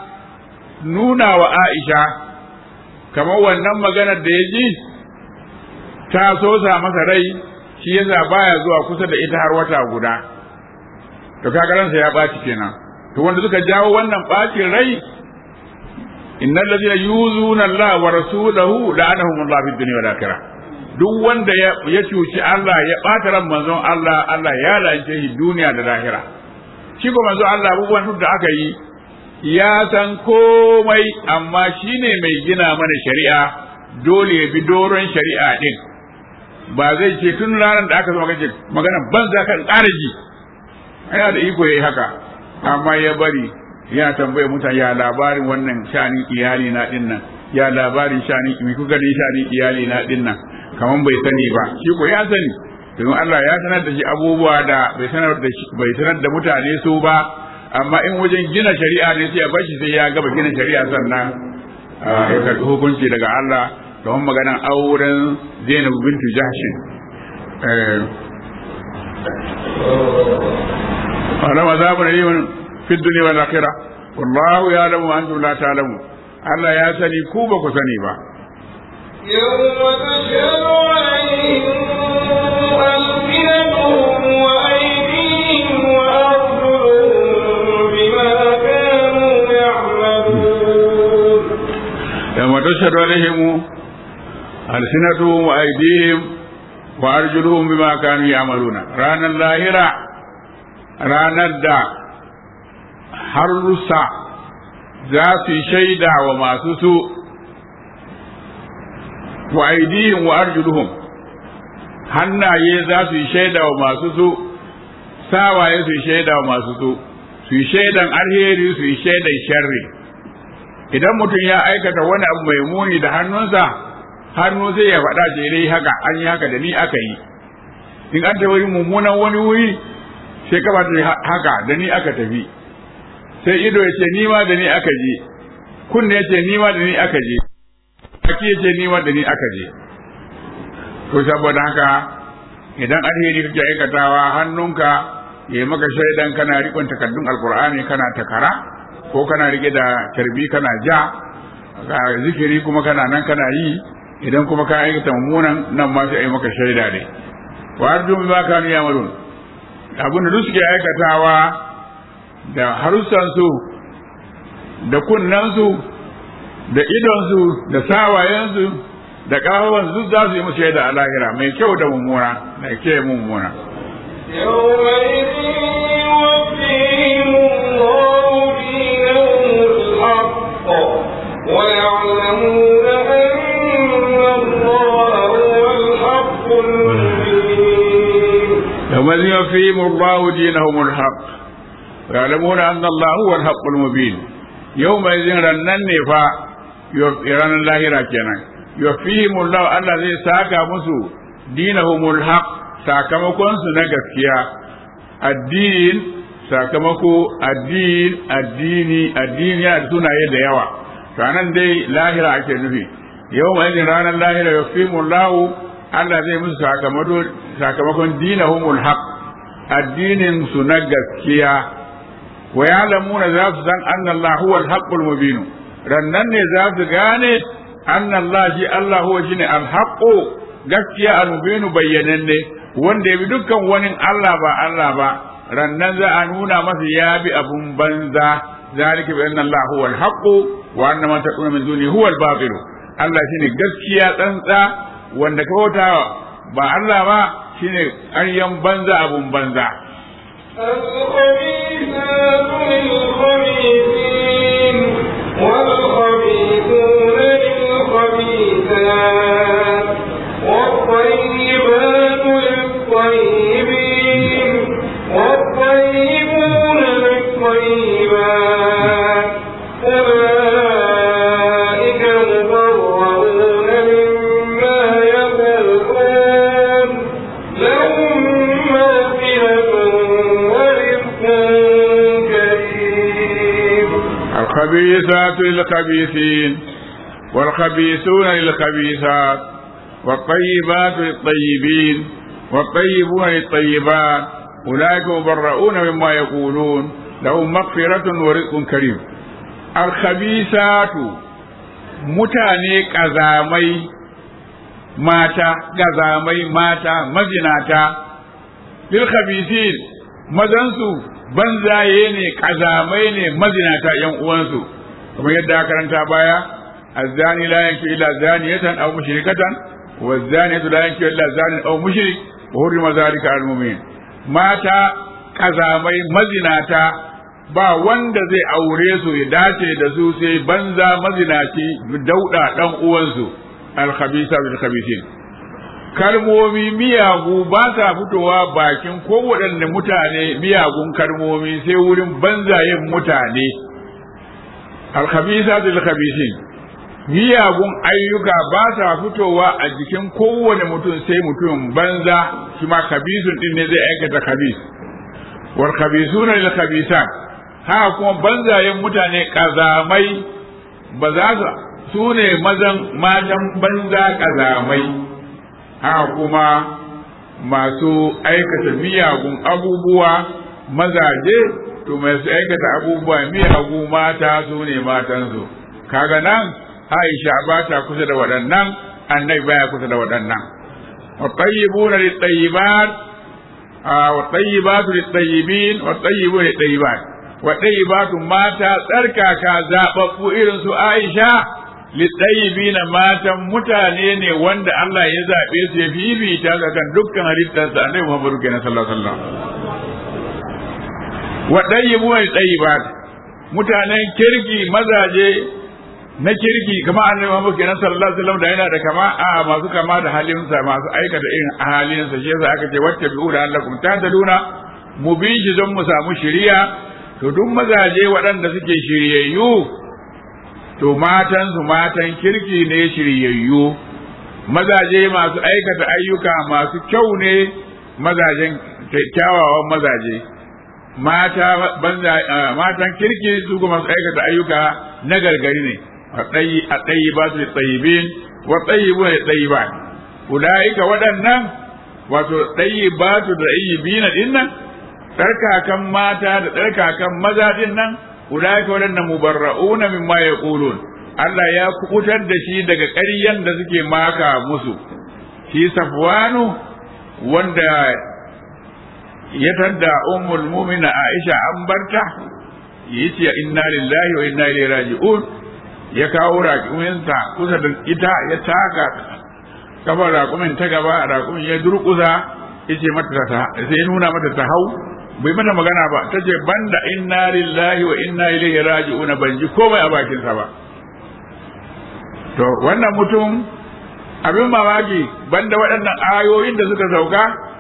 nuna wa Aisha kamar wannan maganar da ya ji ta so sa masa rai, shi yasa baya zuwa kusa da ita har wata guda. To kaga ransa ya baci kenan. To wanda suka jawo wannan bacin rai, innal ladina yuzuna Allah wa rasulahu la'anahum Allah fid dunya wal akhirah. Duk wanda ya, ya cuci Allah ya bata ran manzon Allah, Allah ya lance shi duniya da lahira. Shi ko manzon Allah abubuwan duk da aka yi ya san komai, amma shine mai gina mana shari'a, dole ya bi doron shari'a din. Ba zai ce tun ranar da aka zo maka magana banza kan ƙaraji yana da iko yayi haka, amma ya bari yana tambaye mutane ya labarin wannan shanin iyali na din nan, ya labarin shanin mi kuka ne shanin iyali na din nan, kaman bai sani ba. Shi ko ya sani, domin Allah ya sanar da shi abubuwa da bai sanar da shi bai sanar da mutane su ba, amma in wajen gina shari'a ne sai ya bashi sai ya gaba gina shari'a sannan ya karɓi hukunci daga Allah. Kamar maganan auren Zainab bintu Jahshin, alam azabun alim fi dunya wal akhirah wallahu ya'lamu wa antum la ta'lamun. Allah ya sani ku ba ku sani ba. yawma tashhadu alayhim alsinatuhum wa aydihim wa arjuluhum bima kanu ya'malun. yawma tashhadu alayhim alsinatuhum wa aydihim wa arjuluhum bima kanu ya'maluna. Ranar lahira, ranar da harusa za su shaida wa masu su, wa aydihim wa arjuluhum, hannaye za su shaida wa masu su, sawaye su shaida wa masu su, su shaidan alheri su shaidan sharri. Idan mutum ya aikata wani abu mai muni da hannunsa, hannu zai ya faɗa ce dai haka an yi haka da ni aka yi. In an tafi mummunan wani wuri sai ka bata haka da ni aka tafi, sai ido ya ce nima da ni aka je, kunne ya ce nima da ni aka je, baki ya ce nima da ni aka je. To saboda haka idan alheri kake aikatawa, hannunka ya yi maka shaidan kana riƙon takardun alkur'ani kana takara, ko kana rike da karbi kana ja, zikiri kuma kana nan kana yi. Idan kuma ka aikata mummunan nan ma sai ai maka shaida ne. Wa arjum bima kanu ya'malun, abin da suke aikatawa da harussan su da kunnan su da idon su da sawayen su da kafawan su za su yi musu shaida a lahira, mai kyau da mummuna, mai kyau mummuna. yawma yuwaffihim Allahu dinahum al-haqq wa ya'lamuna يوفيهم الله دينهم الحق ويعلمون أن الله هو الحق المبين يوم إذن رنن فا يرن الله راكنا يوفيهم الله الله زي ساكا مسو دينهم الحق ساكمكم سنغسكيا الدين sakamako addini addini addini ya sunaye da yawa ranan dai lahira ake nufi yau mai ranar lahira yafimu lahu Allah zai musu sakamako sakamakon dinahumul haq addinin su na gaskiya wa ya'lamuna za su san anna Allah huwa al-haqqul mubin rannan ne za su gane anna Allah shi Allah huwa shine al-haqqu gaskiya al-mubin bayyananne wanda ya bi dukkan wani Allah ba Allah ba rannan za a nuna masa ya bi abun banza zalika bi anna Allah huwa al-haqqu wa anna ma taqulu min duni huwa al-batil Allah shine gaskiya tsantsa wanda ka bauta ba Allah ba shine ƙaryan banza abun banza الخبيثات للخبيثين والخبيثون للخبيثات والطيبات للطيبين والطيبون للطيبات أولئك مبرؤون مما يقولون لهم مغفرة ورزق كريم الخبيثات للخبيثين والخبيثون للخبيثات والطيبات للطيبين والطيبون للطيبات أولئك مبرؤون مما يقولون لهم مغفرة ورزق كريم الخبيثات متاني كزامي ماتا كزامي ماتا مزناتا للخبيثين مزنسو banzaye ne kazamai ne mazinata yan uwansu kuma yadda aka karanta baya azzani la yanki illa zaniyatan aw mushrikatan wazaniyatu la yanki illa zanin aw mushrik wa hurrima zalika al mu'min mata kazamai mazinata ba wanda zai aure su ya dace da su sai banza mazinaci dauda dan uwansu al khabisa bil khabisin kalmomi miyagu ba sa fitowa bakin kowaɗanne mutane miyagun kalmomi sai wurin banzayen mutane alkhabisa lil khabisin miyagun ayyuka ba sa fitowa a jikin kowane mutum sai mutum banza shi ma khabisun din ne zai aikata khabis wal khabisuna lil khabisat ha kuma banzayen mutane kazamai ba za su ne mazan matan banza kazamai haka kuma masu aikata miyagun abubuwa mazaje to masu aikata abubuwa miyagu mata su ne matansu kaga nan Aisha ba ta kusa da waɗannan annabi baya kusa da waɗannan wa tayyibuna lit tayyibat wa tayyibatu lit tayyibin wa tayyibuna lit tayyibat wa tayyibatu mata tsarkaka zababbu irin su Aisha litayyibina matan mutane ne wanda Allah ya zabe su ya bibita ga kan dukkan halittarsa annabi Muhammadu kenan sallallahu alaihi wasallam wa tayyibuna tayyibat mutanen kirki mazaje na kirki kama annabi Muhammadu kenan sallallahu alaihi wasallam da yana da kama a masu kama da halinsa masu aikata irin halinsa shi yasa aka ce wacce bi'u da Allah kun taduna mu bi shi don mu samu shiriya to duk mazaje waɗanda suke shiryayyu to matan su matan kirki ne shiryayyu mazaje masu aikata ayyuka masu kyau ne mazajen kyawawan mazaje mata banza matan kirki su kuma masu aikata ayyuka na gargari ne a tsayi ba su tsayibin wa tsayibu ne tsayiban ulaika waɗannan wato tsayi ba su da tsayibina din nan tsarkakan mata da tsarkakan maza din nan ulaika waɗannan mubarra'una mimma yaqulun Allah ya kubutar da shi daga ƙaryan da suke maka musu shi Safwanu wanda ya tadda ummul mu'mina Aisha an barta yace inna lillahi wa inna ilaihi raji'un ya kawo raƙuminsa kusa da ita ya taka kafar raƙumin ta gaba raƙumin ya durƙusa yace mata ta sai nuna mata ta hau bai mata magana ba ta ce banda inna lillahi wa inna ilaihi raji'un ban ji komai a bakinsa ba to wannan mutum abin mamaki banda waɗannan ayoyin da suka sauka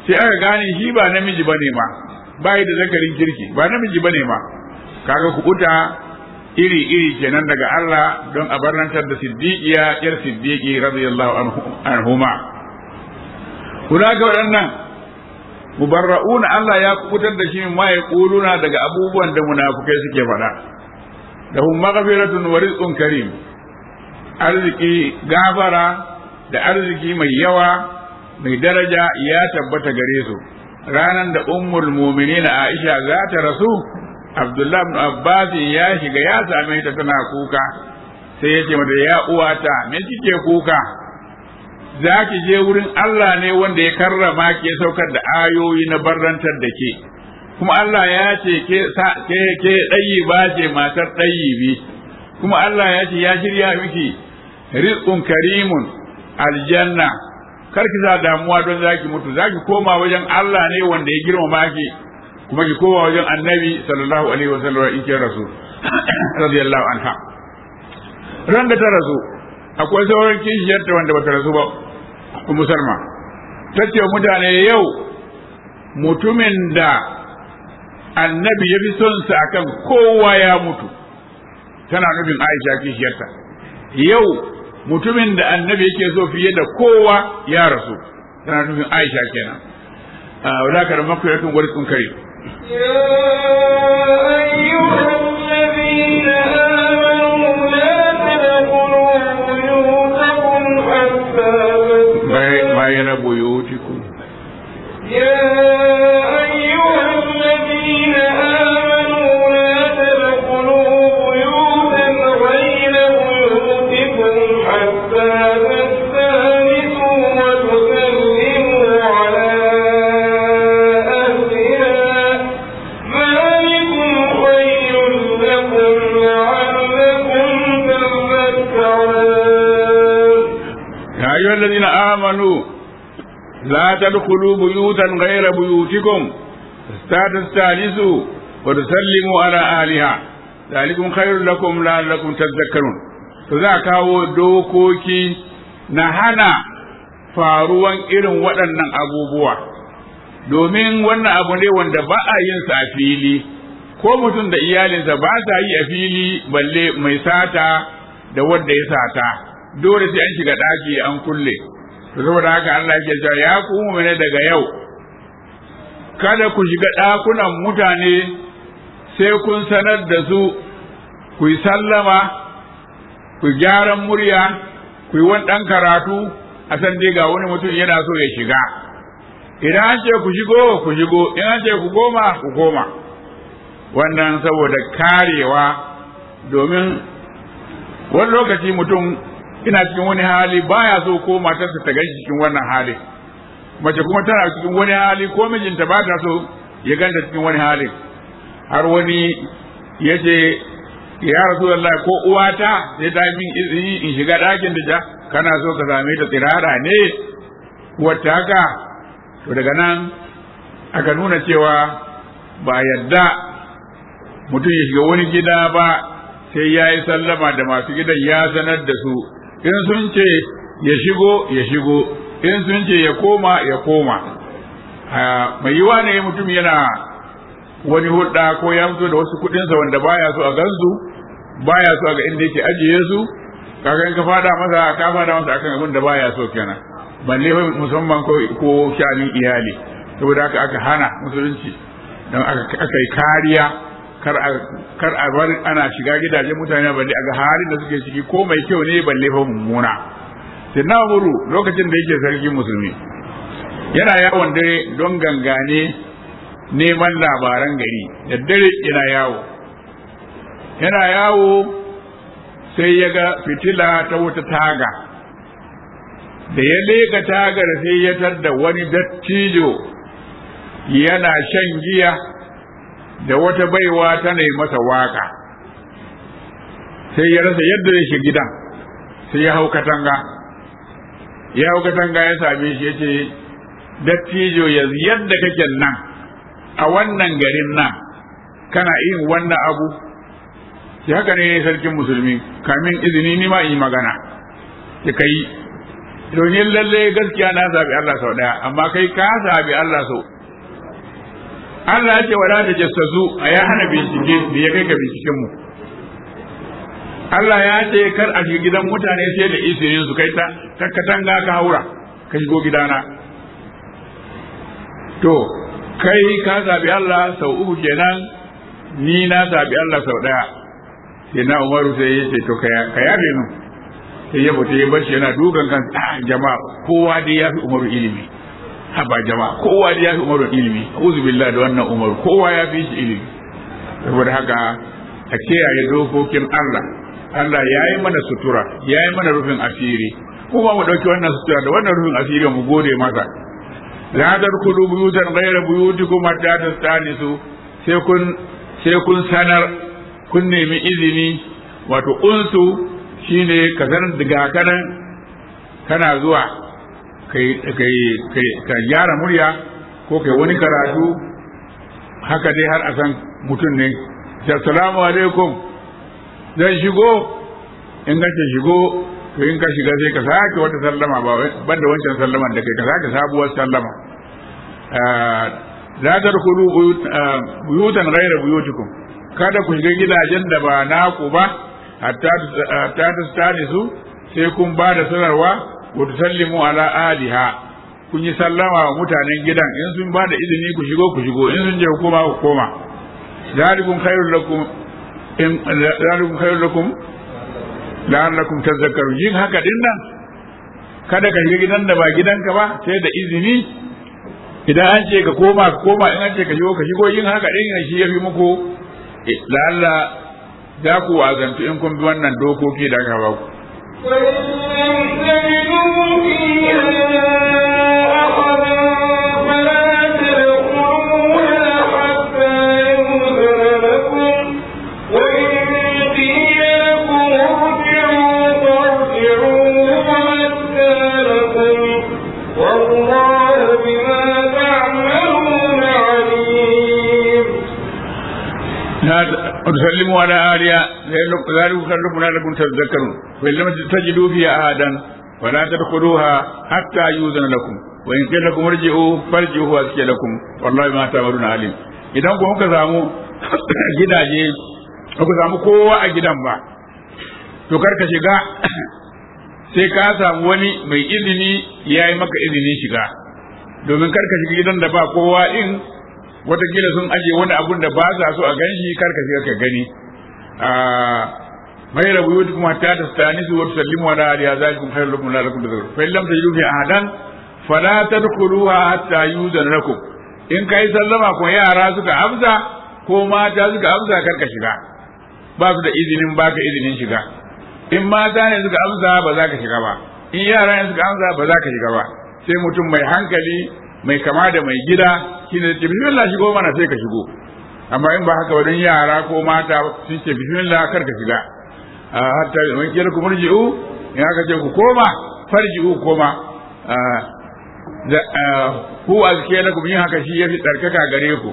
sai aka gane shi ba namiji bane ma bai da zakarin kirki ba namiji bane ma kaga kubuta iri iri kenan daga Allah don a barrantar da siddiqiya yar siddiqi radiyallahu anhu anhuma kuna ga waɗannan mubarra'una Allah ya kubutar da shi ma ya kuluna daga abubuwan da munafukai suke faɗa lahum maghfiratun wa rizqun karim arziki gafara da arziki mai yawa mai daraja ya tabbata gare su ranan da ummul mu'minin Aisha za ta rasu Abdullah ibn Abbas ya shiga ya same ta tana kuka sai ya ce mata ya uwata me kike kuka za ki je wurin Allah ne wanda ya karrama ke saukar da ayoyi na barrantar da ke kuma Allah ya ce ke ke ke dayi ba ce matar dayi bi kuma Allah ya ce ya shirya miki rizqun karimun aljanna kar ki za damuwa don zaki mutu zaki koma wajen Allah ne wanda ya girmama ki kuma ki koma wajen Annabi sallallahu alaihi wasallam in ke rasu radiyallahu anha ran da ta rasu akwai sauran kishiyarta wanda bata rasu ba musulma ta ce mutane yau mutumin da Annabi ya fi son sa akan kowa ya mutu tana nufin Aisha kishiyarta yau mutumin da Annabi yake so fiye da kowa ya rasu tana nufin Aisha kenan wadaka da mafiratun wani tsunkari يا أيها الذين آمنوا لا تدخلوا بيوتكم حتى بين بيوتكم يا أيها الذين آمنوا لا تدخلوا بيوتا غير بيوتكم حتى تستأنسوا وتسلموا على الذين آمنوا لا تدخلوا بيوتا غير بيوتكم حتى تستأنسوا وتسلموا على أهلها ذلكم خير لكم لعلكم تذكرون فذا kawo dokoki na hana faruwan irin waɗannan abubuwa domin wannan abu ne wanda ba a yin sa a fili ko mutum da iyalinsa ba sa yi a fili balle mai sata da wanda ya sata dole sai an shiga daki an kulle to saboda haka Allah yake cewa ya ku mu'mine daga yau kada ku shiga dakunan mutane sai kun sanar da su ku yi sallama ku gyara murya ku yi wani dan karatu a san dai ga wani mutum yana so ya shiga idan an ce ku shigo ku shigo idan an ce ku goma ku goma wannan saboda karewa domin wani lokaci mutum ina cikin wani hali baya so ko matarsa ta ganshi cikin wannan hali mace kuma tana cikin wani hali ko mijinta ba ta so ya ganta cikin wani hali har wani ya ce ya Rasulullahi ko uwata sai ta min izini in shiga ɗakin da ja kana so ka same ta tsirara ne wata haka to daga nan aka nuna cewa ba yadda mutum ya shiga wani gida ba sai ya yi sallama da masu gidan ya sanar da su in sun ce ya shigo ya shigo in sun ce ya koma ya koma mai yiwa ne mutum yana wani hulɗa ko ya fito da wasu kuɗinsa wanda baya so a gansu baya so a ga inda yake ajiye su kaga in ka fada masa ka fada masa akan abin da baya so kenan balle musamman ko ko shanin iyali saboda haka aka hana musulunci don aka yi kariya kar a kar a bar ana shiga gidajen mutane balle a ga halin da suke ciki ko mai kyau ne balle fa mummuna sai na buru lokacin da yake sarki musulmi yana yawon dare don gangane neman labaran gari da dare yana yawo yana yawo sai ya ga fitila ta wata taga da ya leka tagar sai ya tarda wani dattijo yana shan giya da wata baiwa tana yi masa waka sai ya rasa yadda zai shi gidan sai ya hau katanga ya hau katanga ya same shi ya ce dattijo yanzu yadda kake nan a wannan garin nan kana yin wannan abu shi haka ne sarkin musulmi kamin izini ni ma yi magana ya kai domin lalle gaskiya na zabi Allah sau daya amma kai ka zabi Allah sau Allah ya ce wala da jassasu a ya hana bincike da ya kai ka binciken mu Allah ya ce kar a shiga gidan mutane sai da izinin su kai ta katanga ka haura ka shigo gidana to kai ka zabi Allah sau uku kenan ni na zabi Allah sau daya sai na Umaru sai ya ce to ka yabe mu sai ya fita ya bashi yana dukan kan jama'a kowa dai ya fi Umaru ilimi haba jama'a kowa dai ya fi Umaru ilimi auzu billahi da wannan Umaru kowa ya fi shi ilimi saboda haka a kiyaye dokokin Allah Allah ya yi mana sutura ya yi mana rufin asiri kuma mu ɗauki wannan sutura da wannan rufin asiri mu gode masa la tadkhulu buyutan ghayra buyutikum hatta tastanisu sai kun sai kun sanar kun nemi izini wato unsu shine ka sanar daga kanan kana zuwa kai kai kai ka gyara murya ko kai wani karatu haka dai har a san mutum ne assalamu alaikum zan shigo in ka shigo to in ka shiga sai ka sake wata sallama ba banda wancan sallaman da kai ka sake sabuwar sallama la tadkhulu buyutan ghayra buyutikum kada ku shiga gidajen da ba naku ba hatta hatta tastanisu sai kun ba da sanarwa wa tusallimu ala aliha kun yi sallama wa mutanen gidan in sun ba da izini ku shigo ku shigo in sun je ku koma ku koma zalikum khairul lakum in zalikum khairul lakum la'allakum tadhakkarun yin haka din nan kada ka shiga gidan da ba gidanka ba sai da izini idan an ce ka koma ka koma in an ce ka shigo ka shigo yin haka din shi yafi muku la'alla za ku wazantu in kun bi wannan dokoki da aka ba ku وتسلموا على آلهة ذلك خلقكم لعلكم تذكرون وإن لم تجدوا فيها أحدا فلا تدخلوها حتى يؤذن لكم وإن قيل لكم ارجعوا فارجعوا هو أزكى لكم والله بما تعملون عليم idan ku muka samu gidaje ku samu kowa a gidan ba to kar ka shiga sai ka samu wani mai izini ya yi maka izinin shiga domin kar ka shiga gidan da ba kowa in watakila sun aje wani abun da ba sa so a ganshi kar ka shiga ka gani a mai rabu yuti kuma ta ta stani su wata sallimu ala aliya zalikum khairul lakum la lakum tadhkurun fa illam tajidu fi ahadan fala tadkhuluha hatta yuzan lakum in kai sallama ko yara suka amsa ko mata suka amsa kar ka shiga ba su da izinin baka izinin shiga in mata ne suka amsa ba za ka shiga ba in yara ne suka amsa ba za ka shiga ba sai mutum mai hankali mai kama da mai gida shine ce bismillah shigo mana sai ka shigo amma in ba haka ba don yara ko mata sun ce bismillah kar ka shiga hatta wani kira ku murji'u in aka ce ku koma farji'u koma ku azke lakum yin haka shi yafi tsarkaka gare ku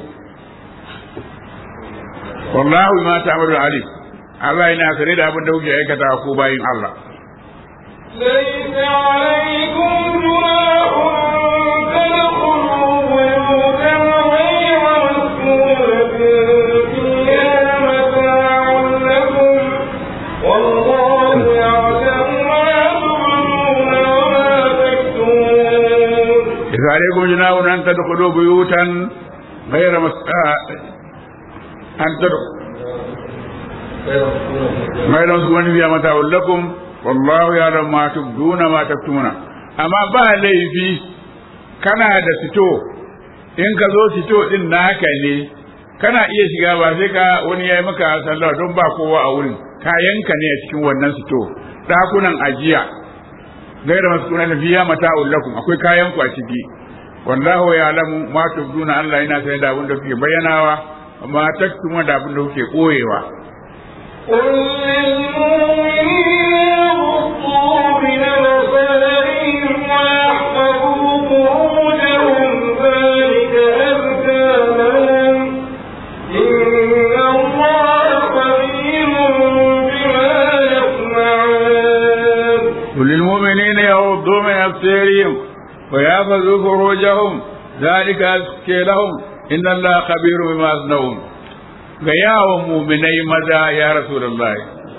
wallahu bima ta'malu alim Allah yana sare da abin da kuke aikata ku bayin Allah ليس عليكم جناح تدخلوا بيوتا غير مسكونة فيها متاع لكم والله يعلم ما تبدون وما تكتمون ليس عليكم جناح أن تدخلوا بيوتا غير مسكونة أن تدخلوا غير مسكونة فيها متاع لكم wallahu ya ran ma tubduna ma taktumuna amma ba laifi kana da sito in ka zo sito din naka ne kana iya shiga ba sai ka wani yayi maka sallah don ba kowa a wurin kayanka ne a cikin wannan sito dakunan ajiya gaira maskuna fiya mata'ul lakum akwai kayan ku a ciki wallahu ya alamu ma tubduna Allah yana sai da abin da kuke bayyanawa amma taktumuna da abin da kuke koyewa قل للمؤمنين يغضوا من أبصارهم ويحفظوا فروجهم ذلك أزكى لهم إن الله خبير بما يصنعون للمؤمنين يغضوا من أبصارهم ويحفظوا فروجهم ذلك أزكى لهم إن الله خبير بما يصنعون يا مؤمني ماذا يا رسول الله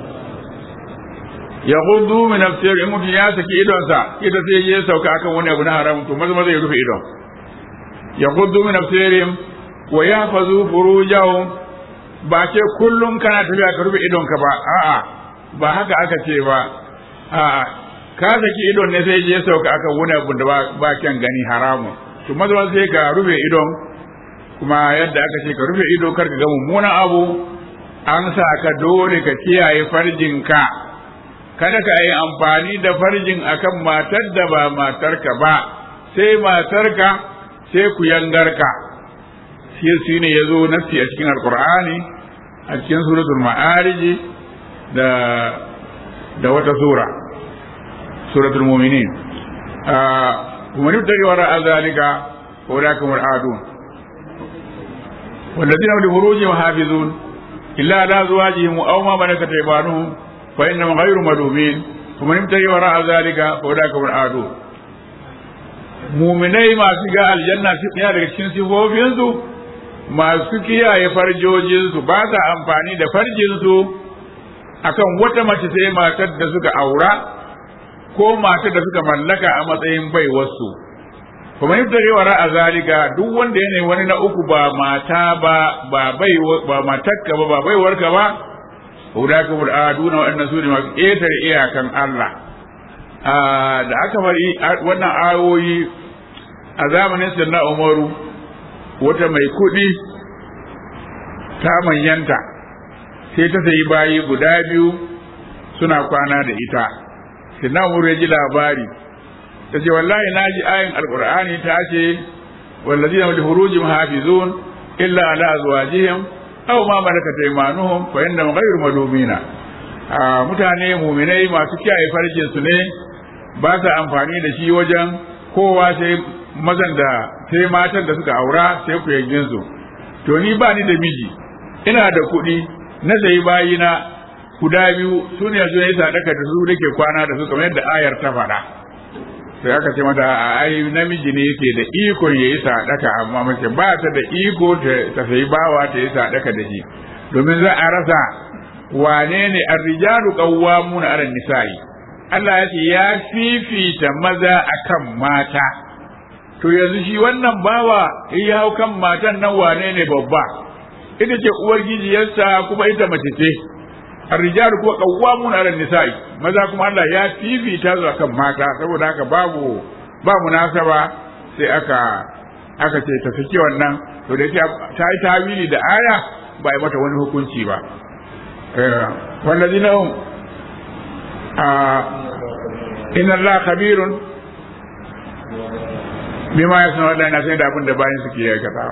يغضوا من أبصارهم mutum ya saki idonsa idan sai ya sauka akan wani abu na haram to maza maza ya rufe idon يغضوا من أبصارهم ويحفظوا فروجهم ba ce kullum kana tafiya ka rufe idonka ba a'a ba haka aka ce ba a'a ka saki idon ne sai je sauka aka wani abu da ba kyan gani haramu to maza sai ka rufe idon kuma yadda aka ce ka rufe ido kar ka ga mummunan abu an sa ka dole ka kiyaye farjinka kada ka yi amfani da farjin akan matar da ba matarka ba sai matarka sai ku yangarka shi shi ne yazo nafsi a cikin alqur'ani a cikin suratul ma'arij da da wata sura suratul mu'minin kuma ne tare wa ra'a zalika ulakum al'adun walladina li furujihim hafizun illa ala azwajihim aw ma malakat aymanuhum fa innahum ghayru malumin kuma ne tare wa ra'a zalika ulakum al'adun mu'minai masu ga aljanna su tsaya daga cikin sifofinsu masu kiyaye farjojinsu ba sa amfani da farjinsu akan wata mace sai matar da suka aura ko matar da suka mallaka a matsayin baiwarsu kuma yadda yawa ra'a zalika duk wanda yana wani na uku ba mata ba ba baiwa ba matarka ba ba baiwarka ba udaka bil aduna wa annasu ne masu ƙetare iyakan Allah da aka bari wannan ayoyi a zamanin Sayyidina Umaru wata mai kuɗi ta manyanta sai ta sayi bayi guda biyu suna kwana da ita sai na ya ji labari ta ce wallahi na ji ayin alkur'ani ta ce wallazina li furujihim hafizun illa ala azwajihim aw ma malakat aymanuhum fa innahum ghayru malumina mutane mu'minai masu kiyaye farjin su ne ba sa amfani da shi wajen kowa sai mazan da sai matan da suka aura sai ku yaggin su to ni ba ni da miji ina da kuɗi na sayi bayina guda biyu su ne yanzu ya sadaka da su nake kwana da su kamar yadda ayar ta faɗa sai aka ce mata ai namiji ne yake da iko ya yi sadaka amma mace ba ta da iko ta sayi bawa ta yi sadaka da shi domin za a rasa wane ne ar-rijalu qawwamuna 'ala an-nisa'i Allah ya ce ya fifita maza akan mata to yanzu shi wannan bawa ya hau kan matan nan wane ne babba ita ce uwar gijiyarsa kuma ita mace ce ar-rijalu kuwa qawwamuna 'ala an-nisa'i maza kuma Allah ya fifita su akan mata saboda haka babu ba munasaba sai aka aka ce ta saki wannan to da ta yi tawili da aya ba yi mata wani hukunci ba eh wallazina hum a inna Allah khabirun bima yasna Allah na sai da abin da bayan suke aikata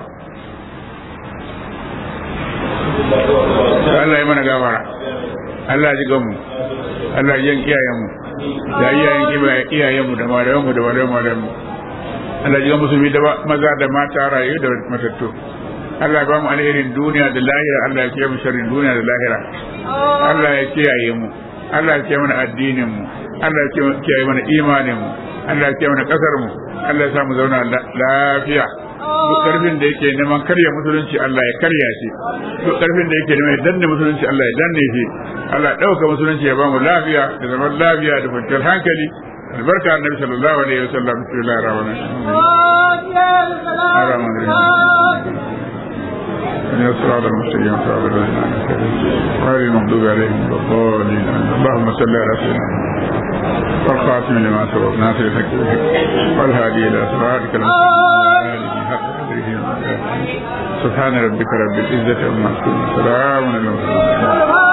Allah ya mana gafara Allah ji gamu Allah ya yanki iyayenmu da iyayen iyayenmu da malamanmu da malamanmu Allah ya gamu su da maza da mata rayu da matattu Allah ya ba mu alherin duniya da lahira Allah ya kiyaye mu sharrin duniya da lahira Allah ya kiyaye mu Allah ya kiyaye mana addinin mu Allah ya kiyaye mana imanin mu Allah ya kiyaye mana kasar mu Allah ya sa mu zauna lafiya duk karfin da yake neman karya musulunci Allah ya karya shi duk karfin da yake neman danne musulunci Allah ya danne shi Allah ya dauka musulunci ya ba mu lafiya da zaman lafiya da kwanciyar hankali albarka annabi sallallahu alaihi wasallam bismillahir rahmanir rahim يا صراط المستقيم صراط الذين أنعمت عليهم غير المغضوب عليهم ولا الضالين اللهم صل على سيدنا والخاتم لما سبق ناصر الحق والهادي إلى صراطك المستقيم سبحان ربك رب العزة عما يصفون سلام على المرسلين